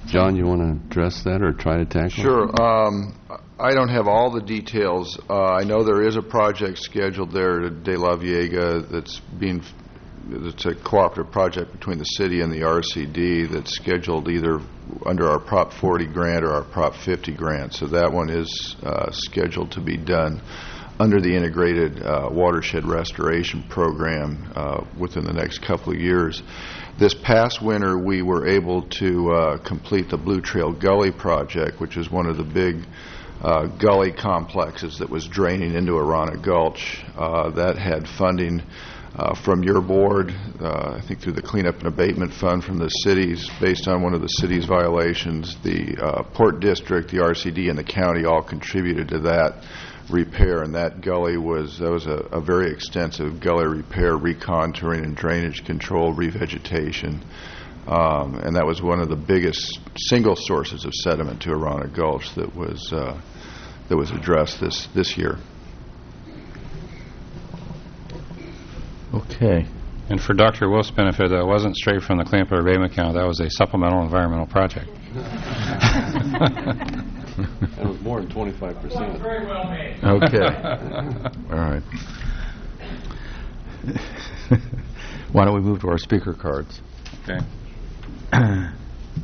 John, you want to address that or try to tackle it? Sure. Um, I don't have all the details. Uh, I know there is a project scheduled there at De La Viega that's being, it's a cooperative project between the city and the R C D that's scheduled either under our Prop forty grant or our Prop fifty grant. So that one is uh, scheduled to be done under the Integrated uh, Watershed Restoration Program uh, within the next couple of years. This past winter, we were able to uh, complete the Blue Trail Gully project, which is one of the big uh, gully complexes that was draining into Arana Gulch. Uh, that had funding uh, from your board, uh, I think through the Cleanup and Abatement Fund from the cities, based on one of the city's violations. The uh, Port District, the R C D, and the county all contributed to that repair, and that gully was that was a, a very extensive gully repair, recontouring and drainage control, revegetation, um, and that was one of the biggest single sources of sediment to Arana Gulch that was uh, that was addressed this this year. Okay. And for Doctor Wolf's benefit, that wasn't straight from the Cleanup and Abatement account. That was a supplemental environmental project. That was more than twenty-five percent. Very well made. Okay. All right. Why don't we move to our speaker cards? Okay. One,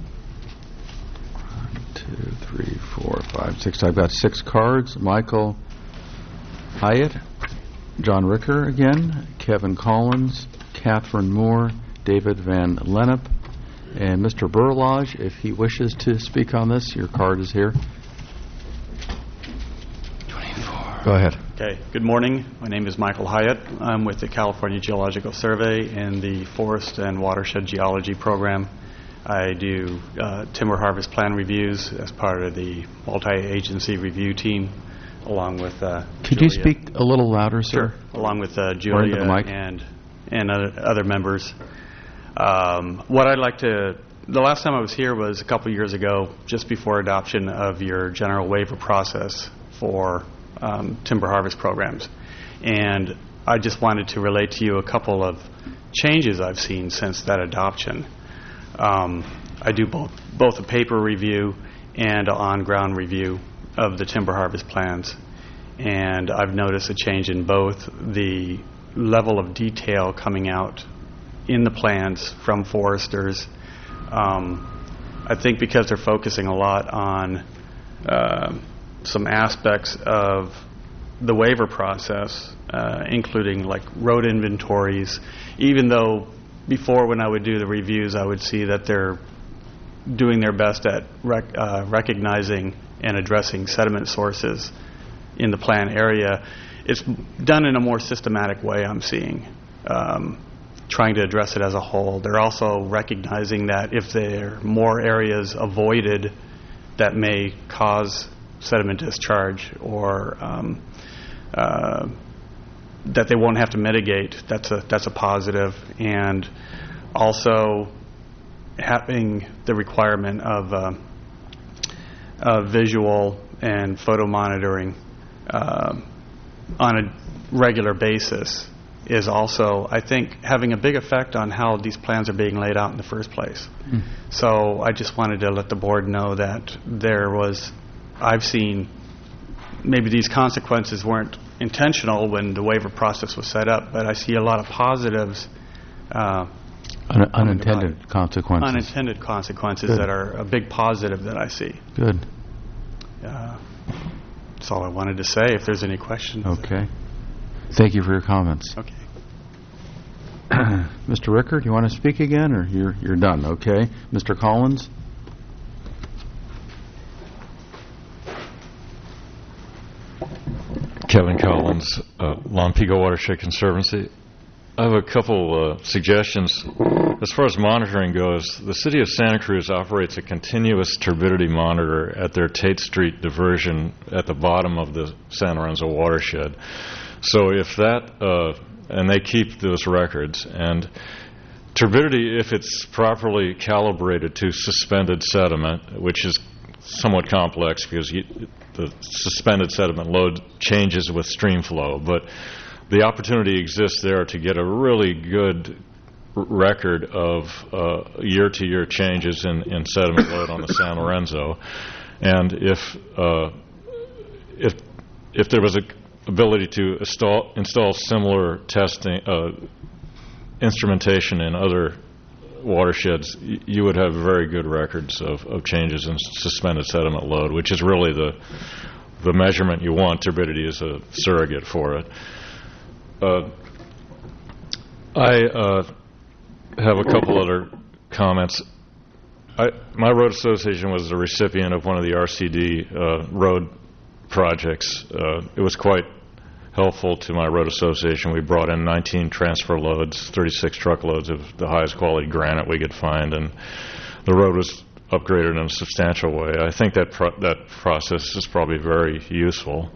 two, three, four, five, six. I've got six cards. Michael Hyatt, John Ricker again, Kevin Collins, Catherine Moore, David Van Lennep, and Mister Burlage. If he wishes to speak on this, your card is here. twenty-four. Go ahead. Okay. Good morning. My name is Michael Hyatt. I'm with the California Geological Survey in the Forest and Watershed Geology Program. I do uh, timber harvest plan reviews as part of the multi-agency review team, along with uh, Could Julia. you speak a little louder, sir? Sure. Along with uh, Or into Julia the mic. and and other, other members. Um, what I'd like to, the last time I was here was a couple years ago, just before adoption of your general waiver process for um, timber harvest programs. And I just wanted to relate to you a couple of changes I've seen since that adoption. Um, I do both, both a paper review and an on-ground review of the timber harvest plans. And I've noticed a change in both the level of detail coming out in the plans from foresters. Um, I think because they're focusing a lot on uh, some aspects of the waiver process, uh, including like road inventories, even though before when I would do the reviews, I would see that they're doing their best at rec- uh, recognizing and addressing sediment sources in the plan area. It's done in a more systematic way, I'm seeing, um, trying to address it as a whole. They're also recognizing that if there are more areas avoided that may cause sediment discharge or um, uh, that they won't have to mitigate, that's a, that's a positive. And also having the requirement of uh, uh, visual and photo monitoring uh, on a regular basis is also, I think, having a big effect on how these plans are being laid out in the first place. Mm. So I just wanted to let the board know that there was, I've seen, maybe these consequences weren't intentional when the waiver process was set up, but I see a lot of positives. Uh, Un- unintended consequences. Unintended consequences Good. That are a big positive that I see. Good. Uh, that's all I wanted to say. If there's any questions. Okay. Thank you for your comments. Okay. Mister Ricker, do you want to speak again, or you're you're done? Okay. Mister Collins. Kevin Collins, uh, Lompico Watershed Conservancy. I have a couple uh, suggestions. As far as monitoring goes, the City of Santa Cruz operates a continuous turbidity monitor at their Tate Street diversion at the bottom of the San Lorenzo watershed. So if that, uh, and they keep those records, and turbidity, if it's properly calibrated to suspended sediment, which is somewhat complex because you, the suspended sediment load changes with stream flow, but the opportunity exists there to get a really good r- record of uh, year-to-year changes in, in sediment load on the San Lorenzo. And if uh, if if there was a ability to install, install similar testing uh, instrumentation in other watersheds, y- you would have very good records of, of changes in suspended sediment load, which is really the the measurement you want. Turbidity is a surrogate for it. Uh, I uh, have a couple other comments. I, my road association was the recipient of one of the R C D uh, road projects. Uh, it was quite helpful to my road association. We brought in nineteen transfer loads, thirty-six truckloads of the highest quality granite we could find, and the road was upgraded in a substantial way. I think that pro- that process is probably very useful.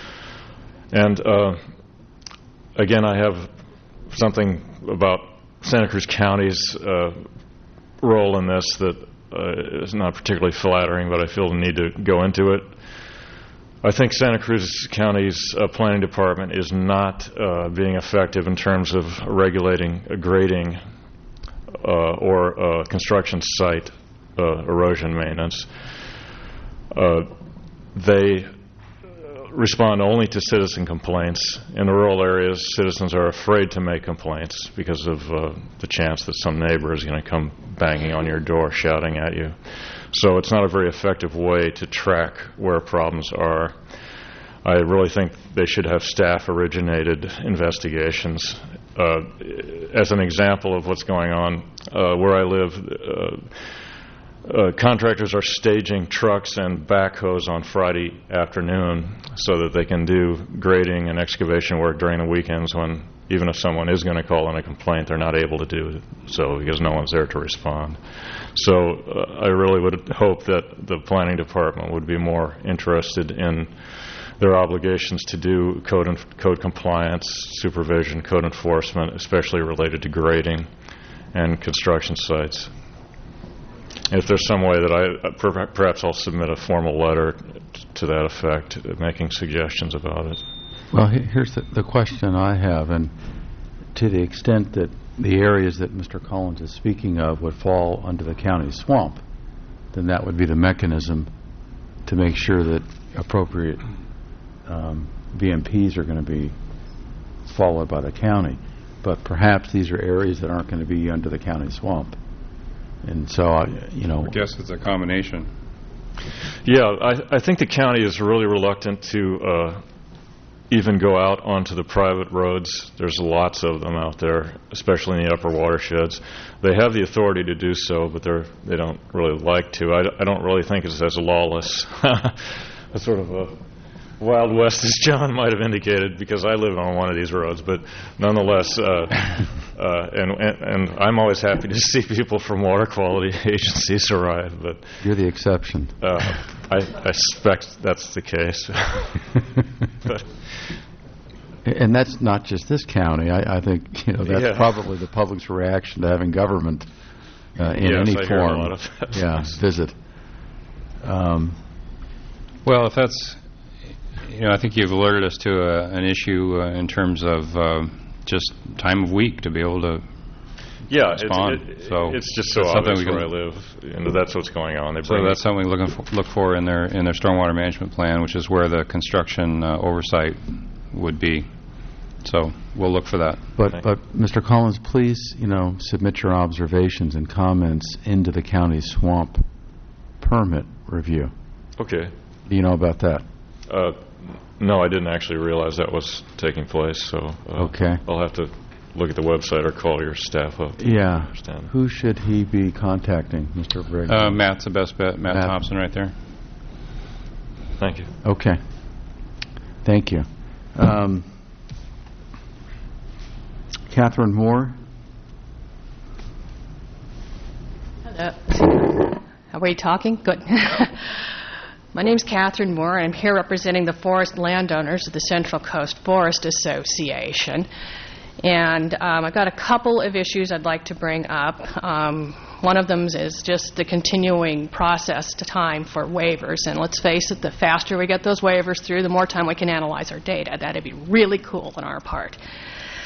And uh, again, I have something about Santa Cruz County's uh, role in this that uh, is not particularly flattering, but I feel the need to go into it. I think Santa Cruz County's uh, planning department is not uh, being effective in terms of regulating uh, grading uh, or uh, construction site uh, erosion maintenance. Uh, they respond only to citizen complaints. In the rural areas, citizens are afraid to make complaints because of uh, the chance that some neighbor is going to come banging on your door shouting at you. So it's not a very effective way to track where problems are. I really think they should have staff-originated investigations. Uh, as an example of what's going on, uh, where I live, uh, Uh, contractors are staging trucks and backhoes on Friday afternoon so that they can do grading and excavation work during the weekends when, even if someone is going to call in a complaint, they're not able to do so because no one's there to respond. So uh, I really would hope that the planning department would be more interested in their obligations to do code, and code compliance, supervision, code enforcement, especially related to grading and construction sites. If there's some way that I, per- perhaps I'll submit a formal letter to that effect, making suggestions about it. Well, he- here's the, the question I have, and to the extent that the areas that Mister Collins is speaking of would fall under the county swamp, then that would be the mechanism to make sure that appropriate um, V M Ps are going to be followed by the county. But perhaps these are areas that aren't going to be under the county swamp. And so, I, you know... I guess it's a combination. Yeah, I, I think the county is really reluctant to uh, even go out onto the private roads. There's lots of them out there, especially in the upper watersheds. They have the authority to do so, but they're, they don't really like to. I, I don't really think it's as lawless. That's sort of a Wild West, as John might have indicated, because I live on one of these roads. But nonetheless, uh, uh, and, and and I'm always happy to see people from water quality agencies arrive. But you're the exception. Uh, I, I suspect that's the case. But, and that's not just this county. I, I think you know that's yeah. probably the public's reaction to having government uh, in yes, any I form. Hear a lot of that. Yeah, visit. Um, well, if that's. You know, I think you've alerted us to a, an issue uh, in terms of uh, just time of week to be able to yeah, respond. It's, it, so it's just so that's obvious something we where can, I live, and that's what's going on. They so that's something we look for, look for in their in their stormwater management plan, which is where the construction uh, oversight would be. So we'll look for that. But Thank but Mister Collins, please, you know, submit your observations and comments into the county swamp permit review. Okay. Do you know about that? Uh, no, I didn't actually realize that was taking place. So uh, okay, I'll have to look at the website or call your staff up. Yeah. Understand. Who should he be contacting, Mister Briggs? Uh, Matt's the best bet. Matt, Matt Thompson, right there. Thank you. Okay. Thank you. Um, Catherine Moore. Hello. Are we talking? Good. My name's Catherine Moore, and I'm here representing the forest landowners of the Central Coast Forest Association. And um, I've got a couple of issues I'd like to bring up. Um, one of them is just the continuing process to time for waivers. And let's face it, the faster we get those waivers through, the more time we can analyze our data. That'd be really cool on our part.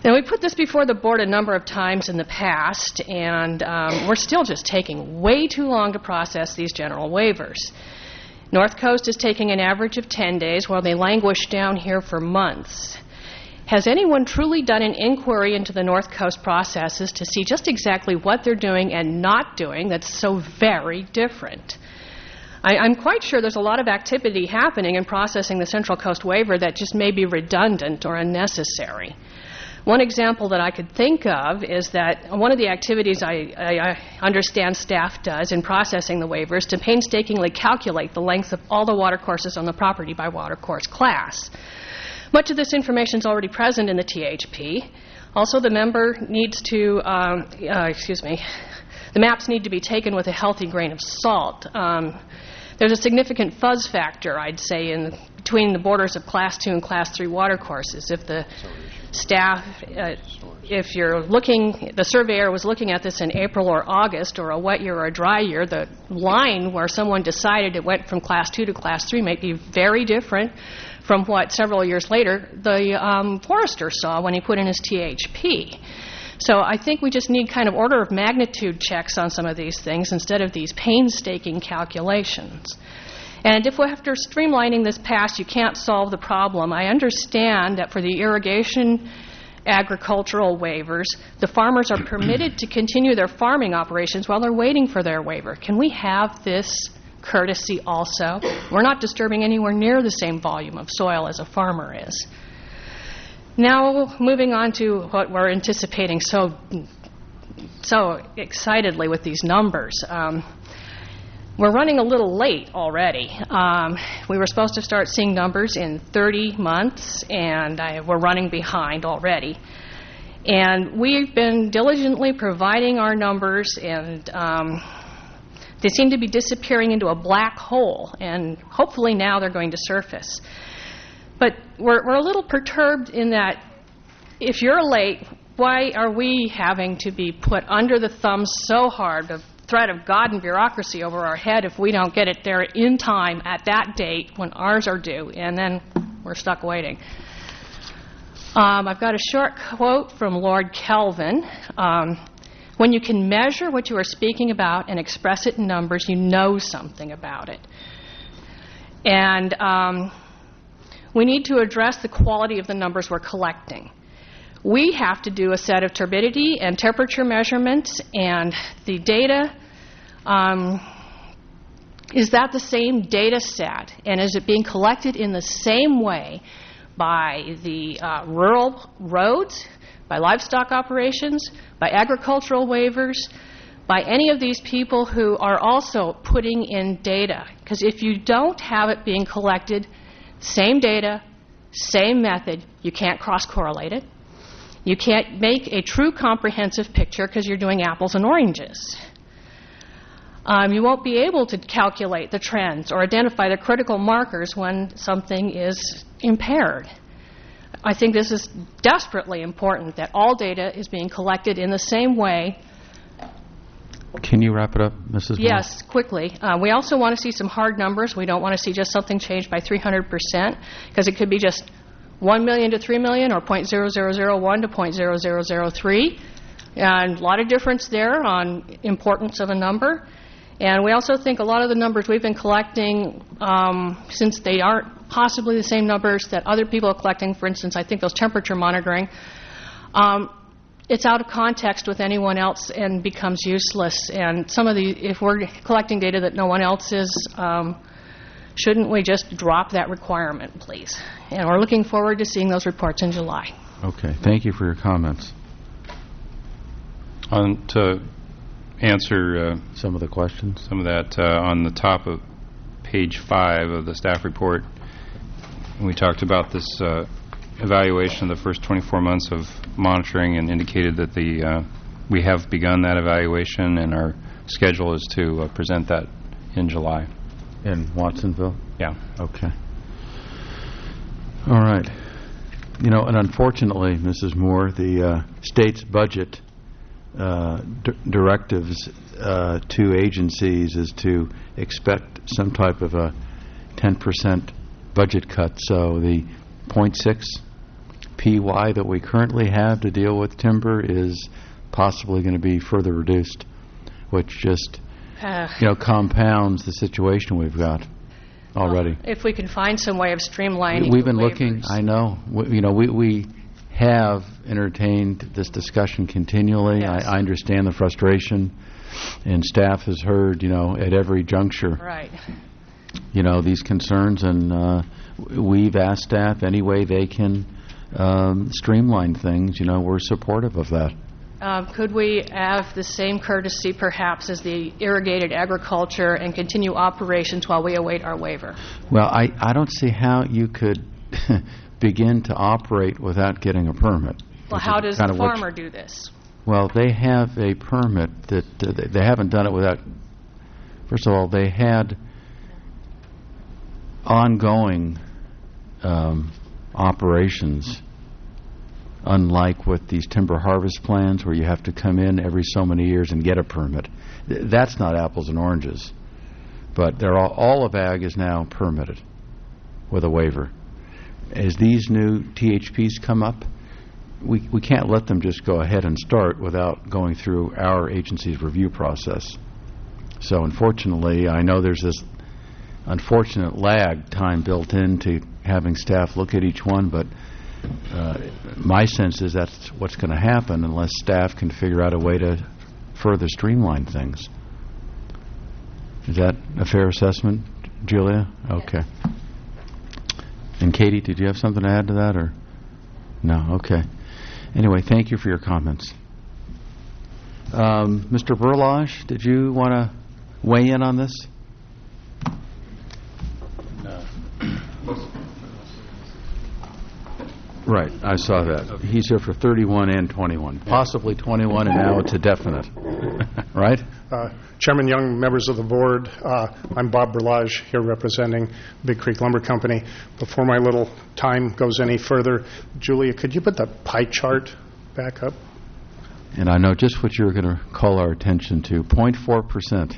Now, we put this before the board a number of times in the past, and um, we're still just taking way too long to process these general waivers. North Coast is taking an average of ten days, while they languish down here for months. Has anyone truly done an inquiry into the North Coast processes to see just exactly what they're doing and not doing that's so very different? I, I'm quite sure there's a lot of activity happening in processing the Central Coast waiver that just may be redundant or unnecessary. One example that I could think of is that one of the activities I, I, I understand staff does in processing the waivers to painstakingly calculate the length of all the watercourses on the property by watercourse class. Much of this information is already present in the T H P. Also, the member needs to, um, uh, excuse me, the maps need to be taken with a healthy grain of salt. Um, there's a significant fuzz factor, I'd say, in between the borders of Class two and Class three watercourses. If the staff, uh, if you're looking, the surveyor was looking at this in April or August, or a wet year or a dry year, the line where someone decided it went from Class two to Class three might be very different from what several years later the um, forester saw when he put in his T H P. So I think we just need kind of order of magnitude checks on some of these things instead of these painstaking calculations. And if after streamlining this past you can't solve the problem, I understand that for the irrigation agricultural waivers, the farmers are permitted to continue their farming operations while they're waiting for their waiver. Can we have this courtesy also? We're not disturbing anywhere near the same volume of soil as a farmer is. Now, moving on to what we're anticipating so, so excitedly with these numbers. Um, We're running a little late already. Um, we were supposed to start seeing numbers in thirty months, and I, we're running behind already. And we've been diligently providing our numbers, and um, they seem to be disappearing into a black hole, and hopefully now they're going to surface. But we're, we're a little perturbed in that if you're late, why are we having to be put under the thumb so hard of threat of God and bureaucracy over our head if we don't get it there in time at that date when ours are due, and then we're stuck waiting. Um, I've got a short quote from Lord Kelvin. Um, when you can measure what you are speaking about and express it in numbers, you know something about it. And um, we need to address the quality of the numbers we're collecting. We have to do a set of turbidity and temperature measurements, and the data, um, is that the same data set, and is it being collected in the same way by the uh, rural roads, by livestock operations, by agricultural waivers, by any of these people who are also putting in data? Because if you don't have it being collected, same data, same method, you can't cross-correlate it. You can't make a true comprehensive picture because you're doing apples and oranges. Um, you won't be able to calculate the trends or identify the critical markers when something is impaired. I think this is desperately important, that all data is being collected in the same way. Can you wrap it up, Missus Moore? Yes, quickly. Uh, we also want to see some hard numbers. We don't want to see just something changed by three hundred percent, because it could be just one million to three million, or zero point zero zero zero one to zero point zero zero zero three. And a lot of difference there on importance of a number. And we also think a lot of the numbers we've been collecting, um, since they aren't possibly the same numbers that other people are collecting, for instance, I think those temperature monitoring, um, it's out of context with anyone else and becomes useless. And some of the, if we're collecting data that no one else is, um, shouldn't we just drop that requirement, please? And we're looking forward to seeing those reports in July. Okay. Thank you for your comments. On to answer uh, some of the questions, some of that uh, on the top of page five of the staff report, we talked about this uh, evaluation of the first twenty-four months of monitoring, and indicated that the uh, we have begun that evaluation, and our schedule is to uh, present that in July. In Watsonville? Yeah. Okay. All right. You know, and unfortunately, Missus Moore, the uh, state's budget uh, d- directives uh, to agencies is to expect some type of a ten percent budget cut. So the zero point six P Y that we currently have to deal with timber is possibly going to be further reduced, which just, Uh, you know, compounds the situation we've got already. If we can find some way of streamlining We've the been looking, waivers. I know, we, you know, we, we have entertained this discussion continually. Yes. I, I understand the frustration, and staff has heard, you know, at every juncture, Right. you know, these concerns, and uh, we've asked staff any way they can um, streamline things. You know, we're supportive of that. Um, could we have the same courtesy, perhaps, as the irrigated agriculture and continue operations while we await our waiver? Well, I, I don't see how you could begin to operate without getting a permit. Well, which how is does kind the of what farmer do this? Well, they have a permit that uh, they- they haven't done it without. First of all, they had ongoing um, operations, unlike with these timber harvest plans where you have to come in every so many years and get a permit. Th- That's not apples and oranges. But they're all, all of ag is now permitted with a waiver. As these new T H Ps come up, we, we can't let them just go ahead and start without going through our agency's review process. So unfortunately, I know there's this unfortunate lag time built into having staff look at each one, but uh, my sense is that's what's going to happen unless staff can figure out a way to further streamline things. Is that a fair assessment, Julia? Okay. And Katie, did you have something to add to that, or? No, okay. Anyway, thank you for your comments. Um, Mister Berlage, did you want to weigh in on this? Right, I saw that. He's here for thirty-one and twenty-one, possibly twenty-one, and now it's a definite. Right? Uh, Chairman Young, members of the board, uh, I'm Bob Berlage, here representing Big Creek Lumber Company. Before my little time goes any further, Julia, could you put the pie chart back up? And I know just what you're going to call our attention to, zero point four percent.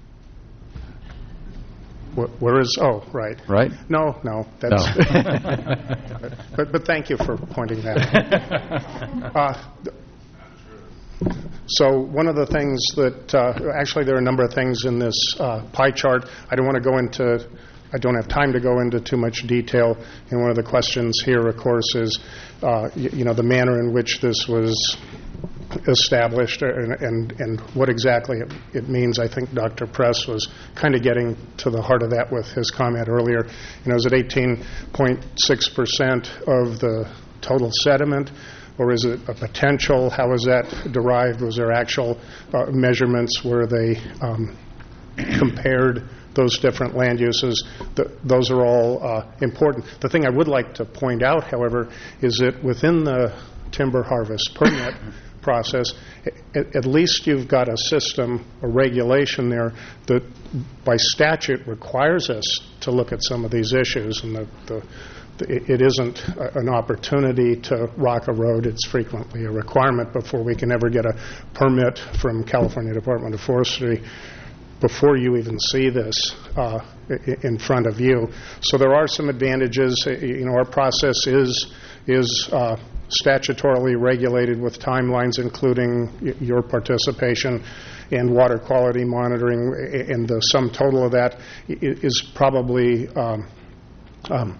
Wh- Where is, oh, right. Right? No, no, that's, but, but thank you for pointing that out. Uh, So one of the things that, uh, actually there are a number of things in this uh, pie chart. I don't want to go into, I don't have time to go into too much detail. And one of the questions here, of course, is, uh, y- you know, the manner in which this was established and, and, and what exactly it, it means. I think Doctor Press was kind of getting to the heart of that with his comment earlier. You know, is it eighteen point six percent of the total sediment? Or is it a potential? How is that derived? Was there actual uh, measurements where they um, compared those different land uses? Th- those are all uh, important. The thing I would like to point out, however, is that within the timber harvest permit process, at, at least you've got a system, a regulation there that by statute requires us to look at some of these issues. And the, the it isn't an opportunity to rock a road. It's frequently a requirement before we can ever get a permit from California Department of Forestry before you even see this uh, in front of you. So there are some advantages. You know, our process is is uh, statutorily regulated with timelines, including y- your participation and water quality monitoring, and the sum total of that is probably um, um,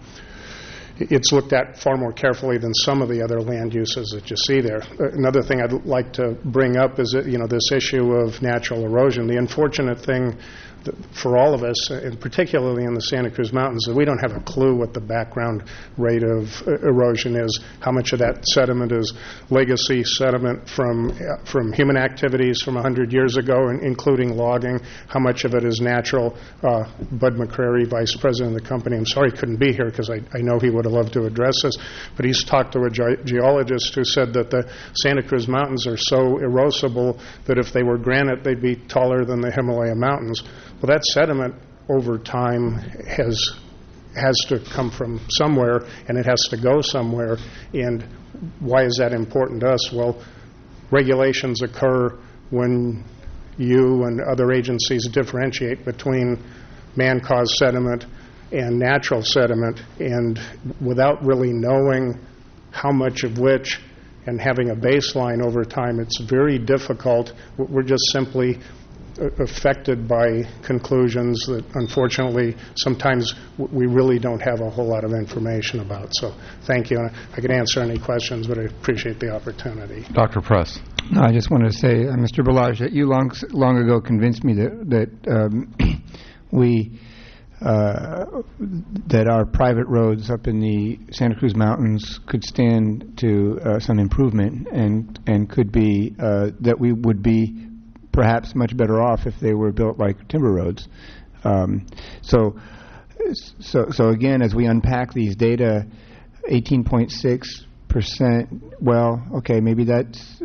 it's looked at far more carefully than some of the other land uses that you see there. Another thing I'd like to bring up is that, you know, this issue of natural erosion. The unfortunate thing that for all of us, and particularly in the Santa Cruz Mountains, is we don't have a clue what the background rate of uh, erosion is, how much of that sediment is legacy sediment from uh, from human activities from one hundred years ago, and including logging, how much of it is natural. Uh, Bud McCrary, vice president of the company, I'm sorry he couldn't be here because I, I know he would have loved to address this, but he's talked to a ge- geologist who said that the Santa Cruz Mountains are so erosible that if they were granite, they'd be taller than the Himalaya Mountains. Well, that sediment over time has has to come from somewhere, and it has to go somewhere. And why is that important to us? Well, regulations occur when you and other agencies differentiate between man-caused sediment and natural sediment, and without really knowing how much of which, and having a baseline over time, it's very difficult. We're just simply affected by conclusions that, unfortunately, sometimes we really don't have a whole lot of information about. So thank you. I can answer any questions, but I appreciate the opportunity. Doctor Press. No, I just want to say, uh, Mister Balazs, that you long long ago convinced me that that um, we uh, that our private roads up in the Santa Cruz Mountains could stand to uh, some improvement, and and could be uh, that we would be perhaps much better off if they were built like timber roads. Um, so, so, so again, as we unpack these data, eighteen point six percent. Well, okay, maybe that's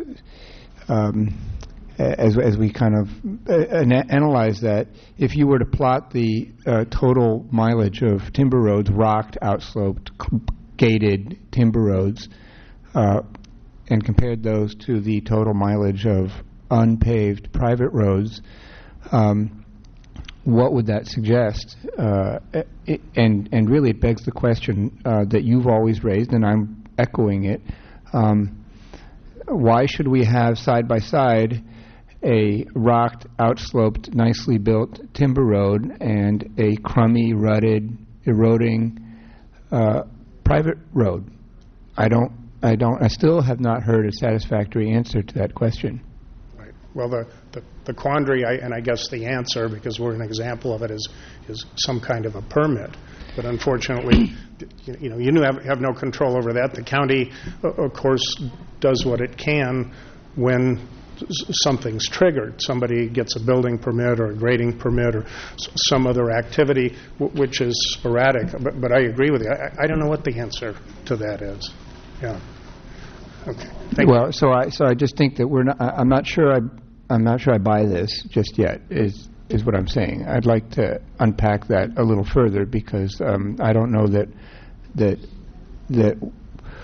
um, as as we kind of uh, ana- analyze that. If you were to plot the uh, total mileage of timber roads, rocked, outsloped, gated timber roads, uh, and compared those to the total mileage of unpaved private roads, um, what would that suggest? Uh, it, and and really, it begs the question uh, that you've always raised, and I'm echoing it. Um, why should we have side by side a rocked, outsloped, nicely built timber road and a crummy, rutted, eroding uh, private road? I don't. I don't. I still have not heard a satisfactory answer to that question. Well, the, the, the quandary, I, and I guess the answer, because we're an example of it, is is some kind of a permit. But unfortunately, you, you know, you have, have no control over that. The county, uh, of course, does what it can when s- something's triggered. Somebody gets a building permit or a grading permit or s- some other activity, w- which is sporadic. But, but I agree with you. I, I don't know what the answer to that is. Yeah. Okay. Thank well, you. so I so I just think that we're not. I, I'm not sure. I I'm not sure I buy this just yet. Is is what I'm saying. I'd like to unpack that a little further because um, I don't know that that that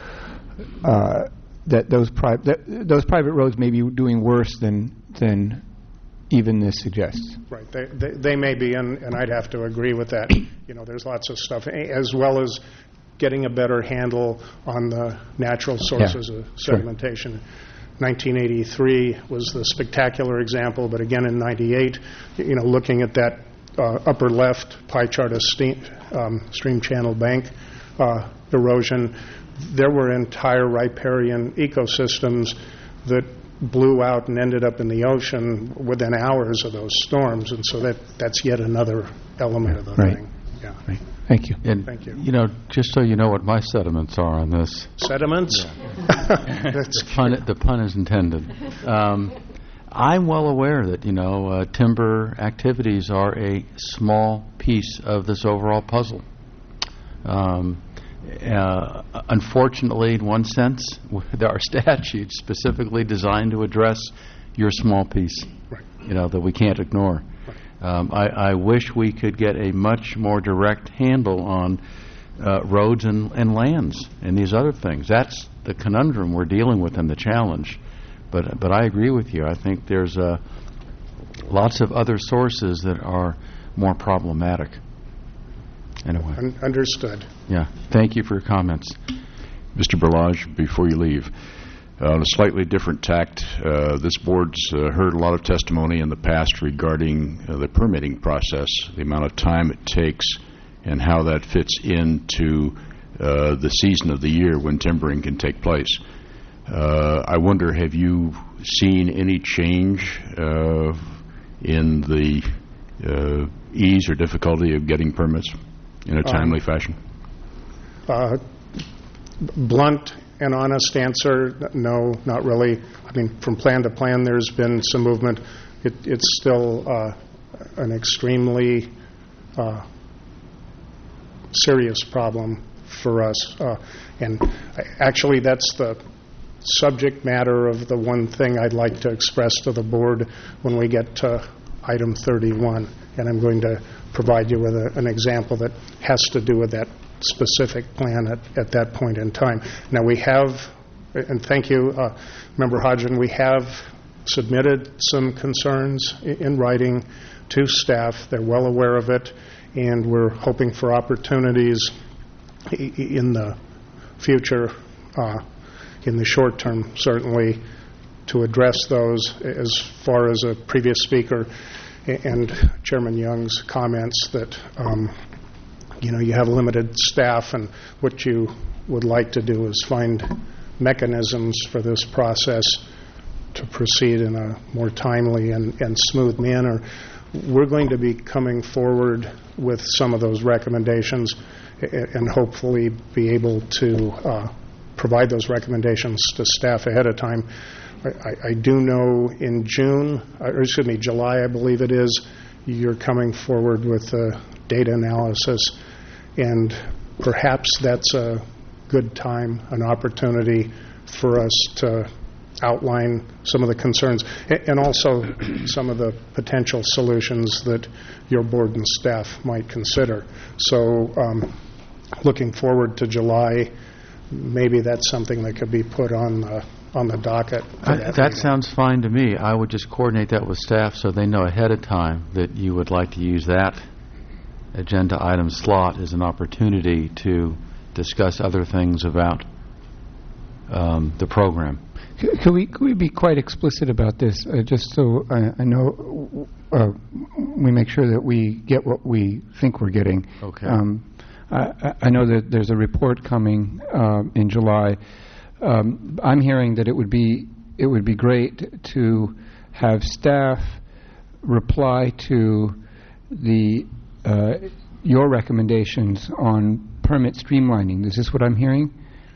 uh, that those pri- that those private roads may be doing worse than than even this suggests. Right. They, they they may be, and and I'd have to agree with that. You know, there's lots of stuff, as well as getting a better handle on the natural sources yeah, of sedimentation. Sure. nineteen eighty-three was the spectacular example, but again in ninety-eight, you know, looking at that uh, upper left pie chart of steam, um, stream channel bank uh, erosion, there were entire riparian ecosystems that blew out and ended up in the ocean within hours of those storms, and so that that's yet another element of the right. thing. Yeah. Right. Thank you. And, Thank you. You know, just so you know what my sediments are on this. Sediments? Yeah. That's the, pun, the pun is intended. Um, I'm well aware that, you know, uh, timber activities are a small piece of this overall puzzle. Um, uh, unfortunately, in one sense, there are statutes specifically designed to address your small piece, right. you know, that we can't ignore. Um, I, I wish we could get a much more direct handle on uh, roads and, and lands and these other things. That's the conundrum we're dealing with and the challenge. But but I agree with you. I think there's uh, lots of other sources that are more problematic. Anyway. Un- understood. Yeah. Thank you for your comments. Mister Berlage, before you leave, Uh, on a slightly different tact, uh, this board's uh, heard a lot of testimony in the past regarding uh, the permitting process, the amount of time it takes, and how that fits into uh, the season of the year when timbering can take place. Uh, I wonder, have you seen any change uh, in the uh, ease or difficulty of getting permits in a timely um, fashion? Uh, blunt and honest answer, no, not really. I mean, from plan to plan, there's been some movement. It, it's still uh, an extremely uh, serious problem for us. Uh, and I, actually, that's the subject matter of the one thing I'd like to express to the board when we get to item thirty-one. And I'm going to provide you with a, an example that has to do with that specific plan at, at that point in time. Now we have, and thank you, uh, Member Hodgin, we have submitted some concerns in, in writing to staff. They're well aware of it, and we're hoping for opportunities i- in the future uh, in the short term, certainly, to address those. As far as a previous speaker and Chairman Young's comments that, um, you know, you have limited staff, and what you would like to do is find mechanisms for this process to proceed in a more timely and, and smooth manner. We're going to be coming forward with some of those recommendations and hopefully be able to uh, provide those recommendations to staff ahead of time. I, I do know in June, or excuse me, July, I believe it is, you're coming forward with a data analysis, and perhaps that's a good time, an opportunity for us to outline some of the concerns and also some of the potential solutions that your board and staff might consider. So um, looking forward to July, maybe that's something that could be put on the, on the docket. I, that that meeting. sounds fine to me. I would just coordinate that with staff so they know ahead of time that you would like to use that agenda item slot as an opportunity to discuss other things about um, the program. Could we, could we be quite explicit about this, uh, just so I, I know uh, we make sure that we get what we think we're getting? Okay. Um, I, I know that there's a report coming uh, in July. Um, I'm hearing that it would be it would be great to have staff reply to the uh, your recommendations on permit streamlining. Is this what I'm hearing?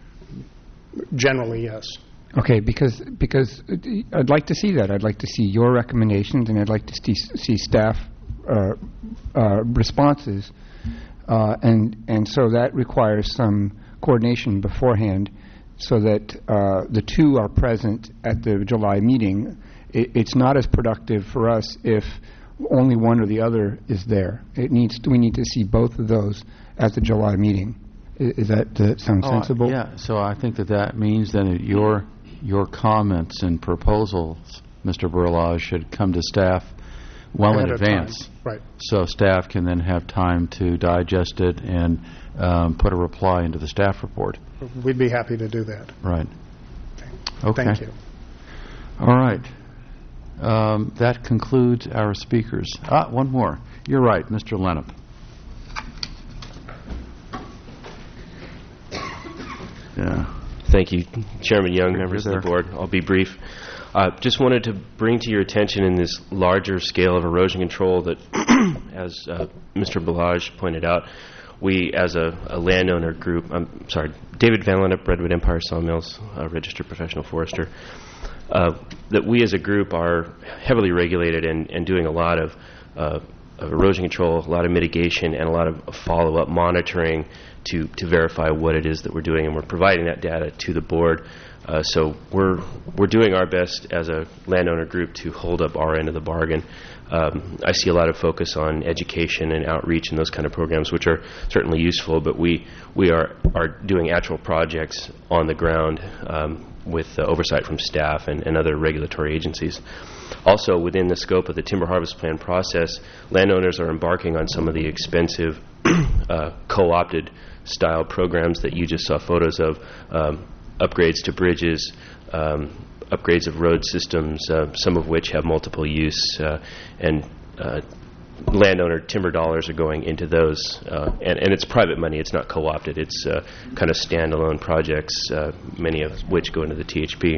Generally, yes. Okay, because because I'd like to see that. I'd like to see your recommendations, and I'd like to see, see staff uh, uh, responses, uh, and and so that requires some coordination beforehand, so that uh, the two are present at the July meeting. It, it's not as productive for us if only one or the other is there. It needs to, we need to see both of those at the July meeting. Is, is that uh, sound Oh, sensible? Yeah. So I think that that means then that your your comments and proposals, Mister Berlage, should come to staff well Ahead in of time. advance. Right. So staff can then have time to digest it and um, put a reply into the staff report. We'd be happy to do that. Right. Okay. Thank you. All right. Um, that concludes our speakers. Ah, one more. You're right, Mister Lenup. Yeah. Thank you, Chairman Young, members there. of the board. I'll be brief. Uh, just wanted to bring to your attention in this larger scale of erosion control that, as uh, Mister Berlage pointed out, we as a, a landowner group, I'm sorry, David Van Lenup, Redwood Empire Sawmills, a registered professional forester, uh, that we as a group are heavily regulated and, and doing a lot of, uh, of erosion control, a lot of mitigation, and a lot of follow-up monitoring to, to verify what it is that we're doing, and we're providing that data to the board. Uh, so we're we're doing our best as a landowner group to hold up our end of the bargain. Um, I see a lot of focus on education and outreach and those kind of programs, which are certainly useful, but we we are, are doing actual projects on the ground um, with uh, oversight from staff and, and other regulatory agencies. Also, within the scope of the Timber Harvest Plan process, landowners are embarking on some of the expensive uh, co-opted style programs that you just saw photos of, um, upgrades to bridges, um, upgrades of road systems, uh, some of which have multiple use, uh, and uh, landowner timber dollars are going into those. Uh, and, and it's private money, it's not co-opted, it's uh, kind of standalone projects, uh, many of which go into the T H P.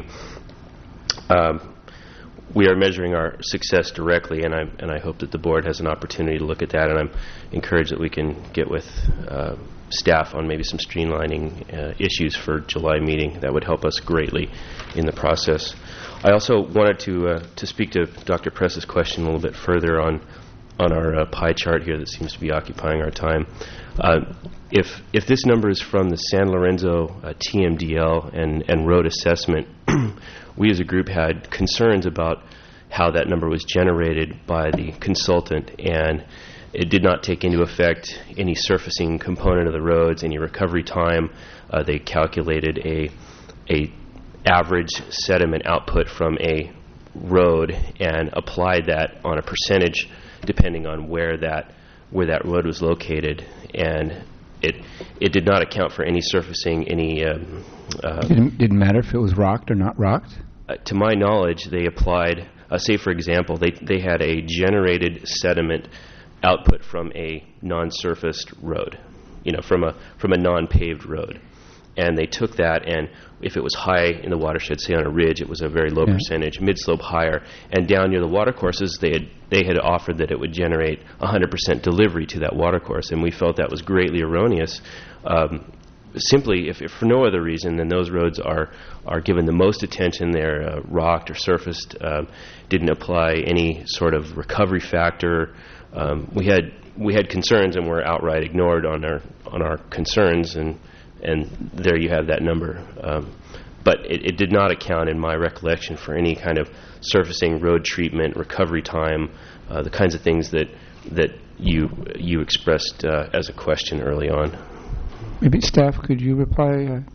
Um, we are measuring our success directly, and I and I hope that the board has an opportunity to look at that, and I'm encouraged that we can get with uh, staff on maybe some streamlining uh, issues for July meeting. That would help us greatly in the process. I also wanted to uh, to speak to Doctor Press's question a little bit further on on our uh, pie chart here that seems to be occupying our time. Uh, if if this number is from the San Lorenzo uh, T M D L and, and road assessment, we as a group had concerns about how that number was generated by the consultant, and it did not take into effect any surfacing component of the roads, any recovery time. Uh, they calculated a a average sediment output from a road and applied that on a percentage depending on where that where that road was located, and it it did not account for any surfacing, any... Um, uh, Didn't, didn't matter if it was rocked or not rocked? uh, to my knowledge, they applied, uh, say for example, they, they had a generated sediment output from a non-surfaced road, you know, from a, from a non-paved road. And they took that, and if it was high in the watershed, say on a ridge, it was a very low yeah. percentage, mid-slope higher, and down near the watercourses, they had they had offered that it would generate one hundred percent delivery to that watercourse, and we felt that was greatly erroneous. Um, simply, if, if for no other reason than those roads are are given the most attention, they're uh, rocked or surfaced, um, didn't apply any sort of recovery factor. Um, we had we had concerns, and were outright ignored on our on our concerns, and. And there you have that number. Um, but it, it did not account, in my recollection, for any kind of surfacing, road treatment, recovery time, uh, the kinds of things that that you you expressed uh, as a question early on. Maybe staff, could you reply? Uh,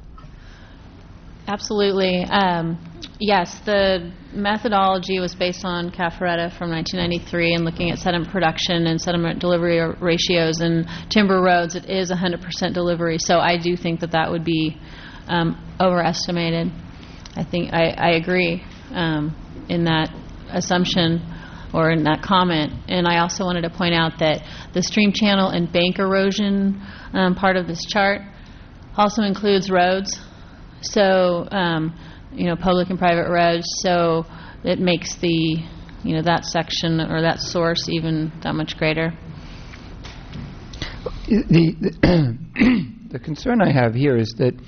Absolutely. Um, yes, the methodology was based on Caffaretta from nineteen ninety-three and looking at sediment production and sediment delivery ratios and timber roads. It is one hundred percent delivery, so I do think that that would be um, overestimated. I think I, I agree um, in that assumption or in that comment. And I also wanted to point out that the stream channel and bank erosion um, part of this chart also includes roads. So, um, you know, public and private roads, so it makes the, you know, that section or that source even that much greater. The, the, the concern I have here is that,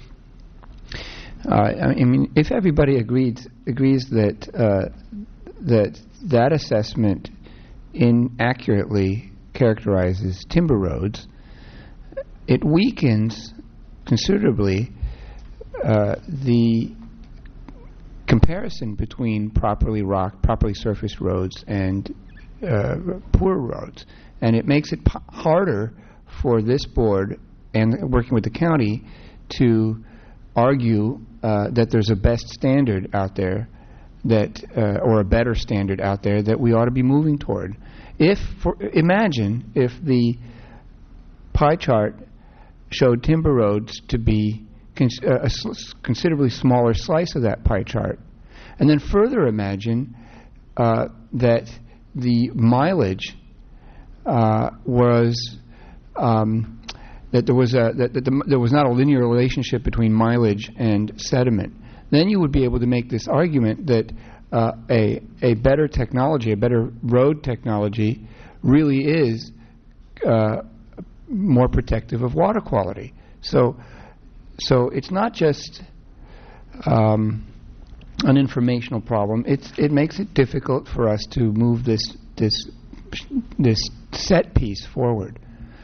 uh, I mean, if everybody agrees agrees that uh, that that assessment inaccurately characterizes timber roads, it weakens considerably Uh, the comparison between properly rocked, properly surfaced roads and uh, poor roads. And it makes it p- harder for this board and working with the county to argue uh, that there's a best standard out there that, uh, or a better standard out there that we ought to be moving toward. If, for, imagine if the pie chart showed timber roads to be Cons- uh, a s- considerably smaller slice of that pie chart. And then further imagine uh, that the mileage uh, was um, that there was a that, that the, there was not a linear relationship between mileage and sediment. Then you would be able to make this argument that uh, a a better technology, a better road technology, really is uh, more protective of water quality. So. So it's not just um, an informational problem. It's it makes it difficult for us to move this this this set piece forward.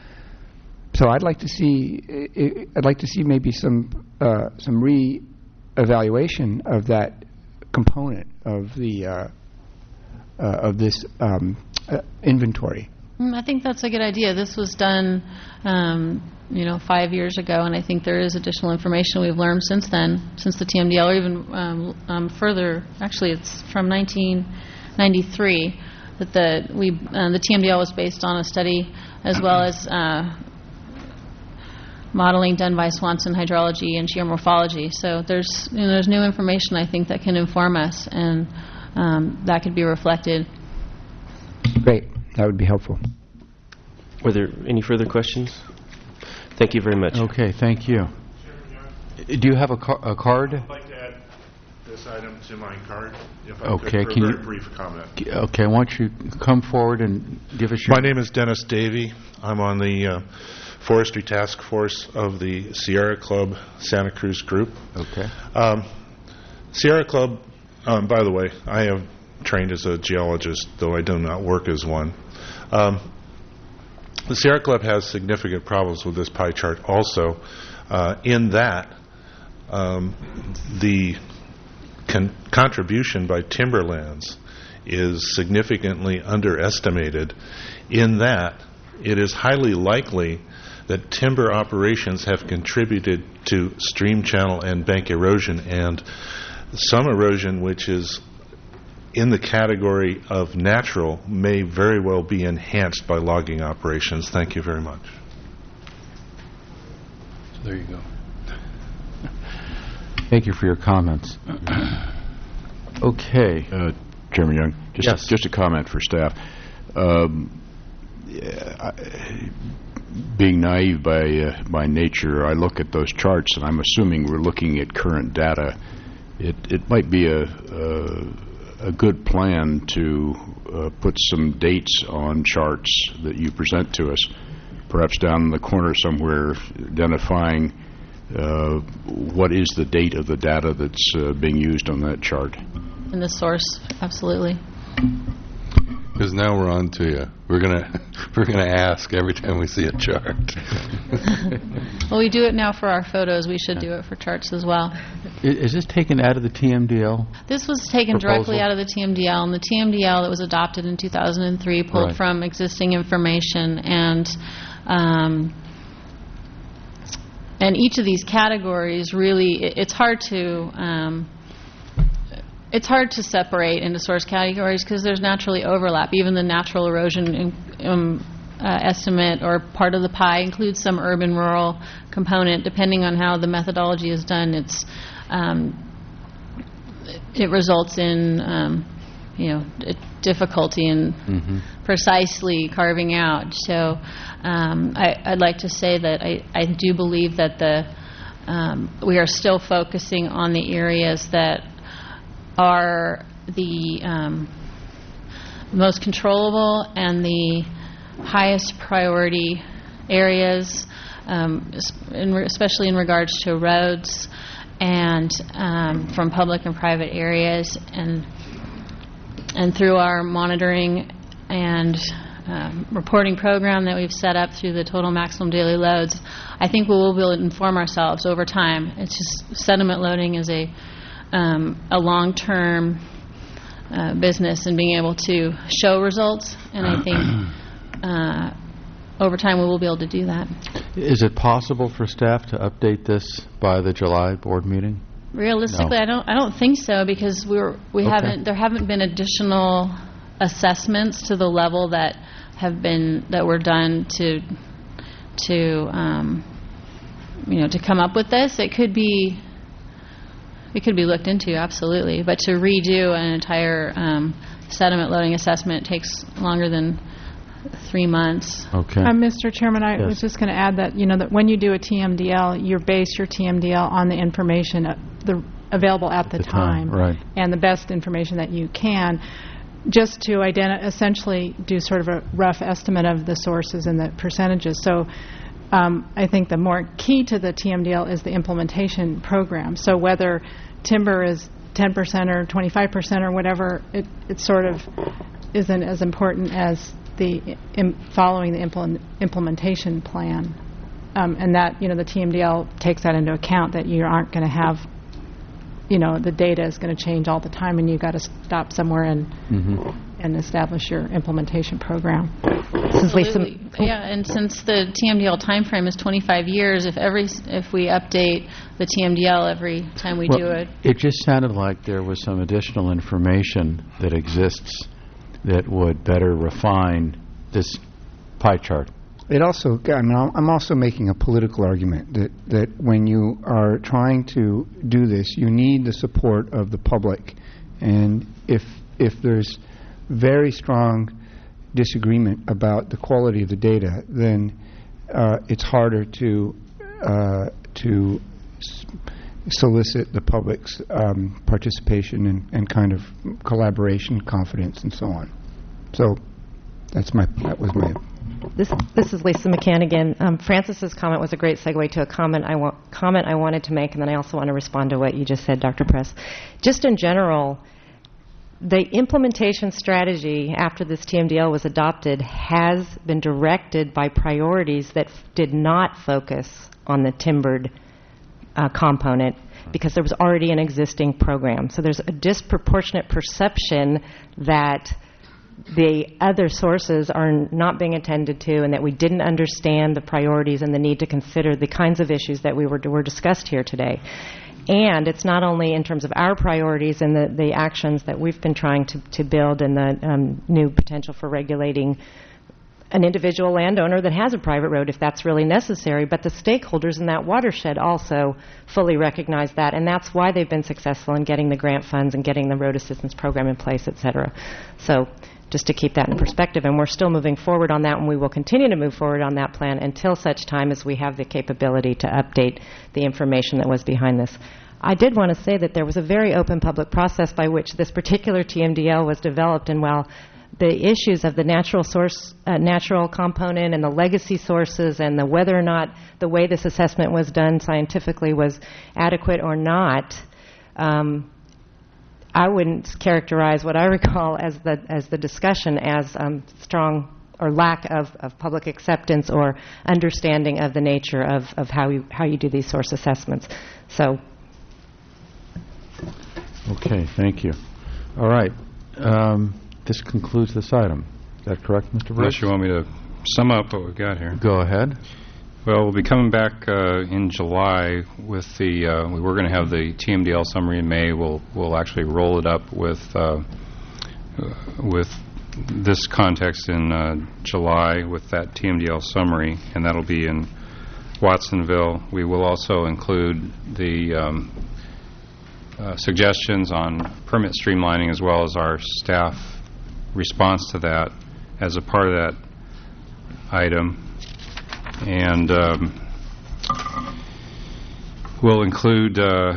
So I'd like to see I'd like to see maybe some uh, some re-evaluation of that component of the uh, uh, of this um, uh, inventory. Mm, I think that's a good idea. This was done. Um, you know, five years ago, and I think there is additional information we've learned since then, since the T M D L, or even um, um, further. Actually, it's from nineteen ninety-three that the we uh, the T M D L was based on a study as well as uh, modeling done by Swanson Hydrology and Geomorphology. So there's you know, there's new information I think that can inform us, and um, that could be reflected. Great, that would be helpful. Were there any further questions? Thank you very much. Okay, thank you. Do you have a, car- a card? I'd like to add this item to my card, if I okay, could, for can a very you, brief comment. Okay, why don't you come forward and give us your... My name is Dennis Davey. I'm on the uh, Forestry Task Force of the Sierra Club Santa Cruz Group. Okay. Um, Sierra Club, um, by the way, I am trained as a geologist, though I do not work as one. Um, The Sierra Club has significant problems with this pie chart also, uh, in that um, the con- contribution by timberlands is significantly underestimated, in that it is highly likely that timber operations have contributed to stream channel and bank erosion, and some erosion which is in the category of natural may very well be enhanced by logging operations. Thank you very much. There you go. Thank you for your comments. Okay. Uh, Chairman Young, just, Yes. just a comment for staff. Um, yeah, I- being naive by, uh, by nature, I look at those charts, and I'm assuming we're looking at current data. It, it might be a, a, a good plan to uh, put some dates on charts that you present to us, perhaps down in the corner somewhere, identifying uh, what is the date of the data that's uh, being used on that chart. And the source, absolutely. Because now we're on to you. We're gonna we're gonna ask every time we see a chart. Well, we do it now for our photos. We should do it for charts as well. I- Is this taken out of the T M D L? This was taken directly Proposal? out of the T M D L, and the T M D L that was adopted in two thousand three pulled Right. from existing information, and um, and each of these categories really, it, it's hard to um, it's hard to separate into source categories because there's naturally overlap. Even the natural erosion in, um, uh, estimate or part of the pie includes some urban-rural component. Depending on how the methodology is done, it's um, it results in um, you know d- difficulty in Mm-hmm. precisely carving out. So um, I, I'd like to say that I, I do believe that the um, we are still focusing on the areas that are the um, most controllable and the highest priority areas, um, es- in re- especially in regards to roads and um, from public and private areas, and and through our monitoring and um, reporting program that we've set up through the total maximum daily loads, I think we will be able to inform ourselves over time. It's just sediment loading is a um, a long-term uh, business, and being able to show results, and I think uh, over time we will be able to do that. Is it possible for staff to update this by the July board meeting? Realistically, No. I don't. I don't think so because we're we Okay. haven't. There haven't been additional assessments to the level that have been that were done to to um, you know to come up with this. It could be it could be looked into, absolutely. But to redo an entire um, sediment loading assessment takes longer than three months. Okay. Uh, Mister Chairman, I Yes. was just going to add that, you know, that when you do a T M D L, you base your T M D L on the information uh, the available at the, the time, right. and the best information that you can, just to identi- essentially do sort of a rough estimate of the sources and the percentages. So um, I think the more key to the T M D L is the implementation program. So whether timber is ten percent or twenty-five percent or whatever, it, it sort of isn't as important as the im- following the implement, implementation plan. Um, and that, you know, the T M D L takes that into account, that you aren't going to have, you know, the data is going to change all the time, and you've got to stop somewhere and Mm-hmm. and establish your implementation program. Absolutely. Yeah, and since the T M D L timeframe is twenty-five years, if every s- if we update the T M D L every time we Well, do it, It just sounded like there was some additional information that exists that would better refine this pie chart. It also, I mean, I'm I'm also making a political argument that, that when you are trying to do this, you need the support of the public. And if if there's very strong disagreement about the quality of the data, then uh, it's harder to uh, to s- solicit the public's um, participation and, and kind of collaboration, confidence, and so on. So that's my that was my. This, this is Lisa McCann again. Um, Francis's comment was a great segue to a comment I, wa- comment I wanted to make, and then I also want to respond to what you just said, Doctor Press. Just in general, the implementation strategy after this T M D L was adopted has been directed by priorities that f- did not focus on the timbered uh, component, because there was already an existing program. So there's a disproportionate perception that the other sources are not being attended to, and that we didn't understand the priorities and the need to consider the kinds of issues that we were, were discussed here today. And it's not only in terms of our priorities and the, the actions that we've been trying to, to build, and the um, new potential for regulating an individual landowner that has a private road if that's really necessary, but the stakeholders in that watershed also fully recognize that, and that's why they've been successful in getting the grant funds and getting the road assistance program in place, et cetera. So just to keep that in perspective, and we're still moving forward on that, and we will continue to move forward on that plan until such time as we have the capability to update the information that was behind this. I did want to say that there was a very open public process by which this particular T M D L was developed, and while the issues of the natural source, uh, natural component and the legacy sources and the whether or not the way this assessment was done scientifically was adequate or not, um, I wouldn't characterize what I recall as the as the discussion as um, strong or lack of, of public acceptance or understanding of the nature of, of how you how you do these source assessments. So. Okay, thank you. All right. Um, this concludes this item. Is that correct, Mister Briggs? Unless you want me to sum up what we've got here. Go ahead. Well, we'll be coming back uh, in July with the, uh, we were going to have the T M D L summary in May. We'll we'll actually roll it up with uh, with this context in uh, July with that T M D L summary, and that'll be in Watsonville. We will also include the um, uh, suggestions on permit streamlining as well as our staff response to that as a part of that item. And um, we'll include, uh,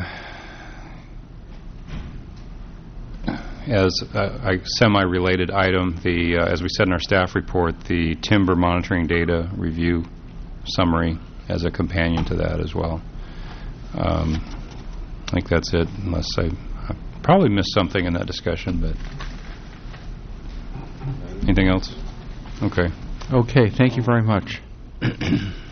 as a, a semi-related item, the uh, as we said in our staff report, the timber monitoring data review summary as a companion to that as well. Um, I think that's it, unless I, I probably missed something in that discussion, but anything else? Okay. Okay, thank you very much.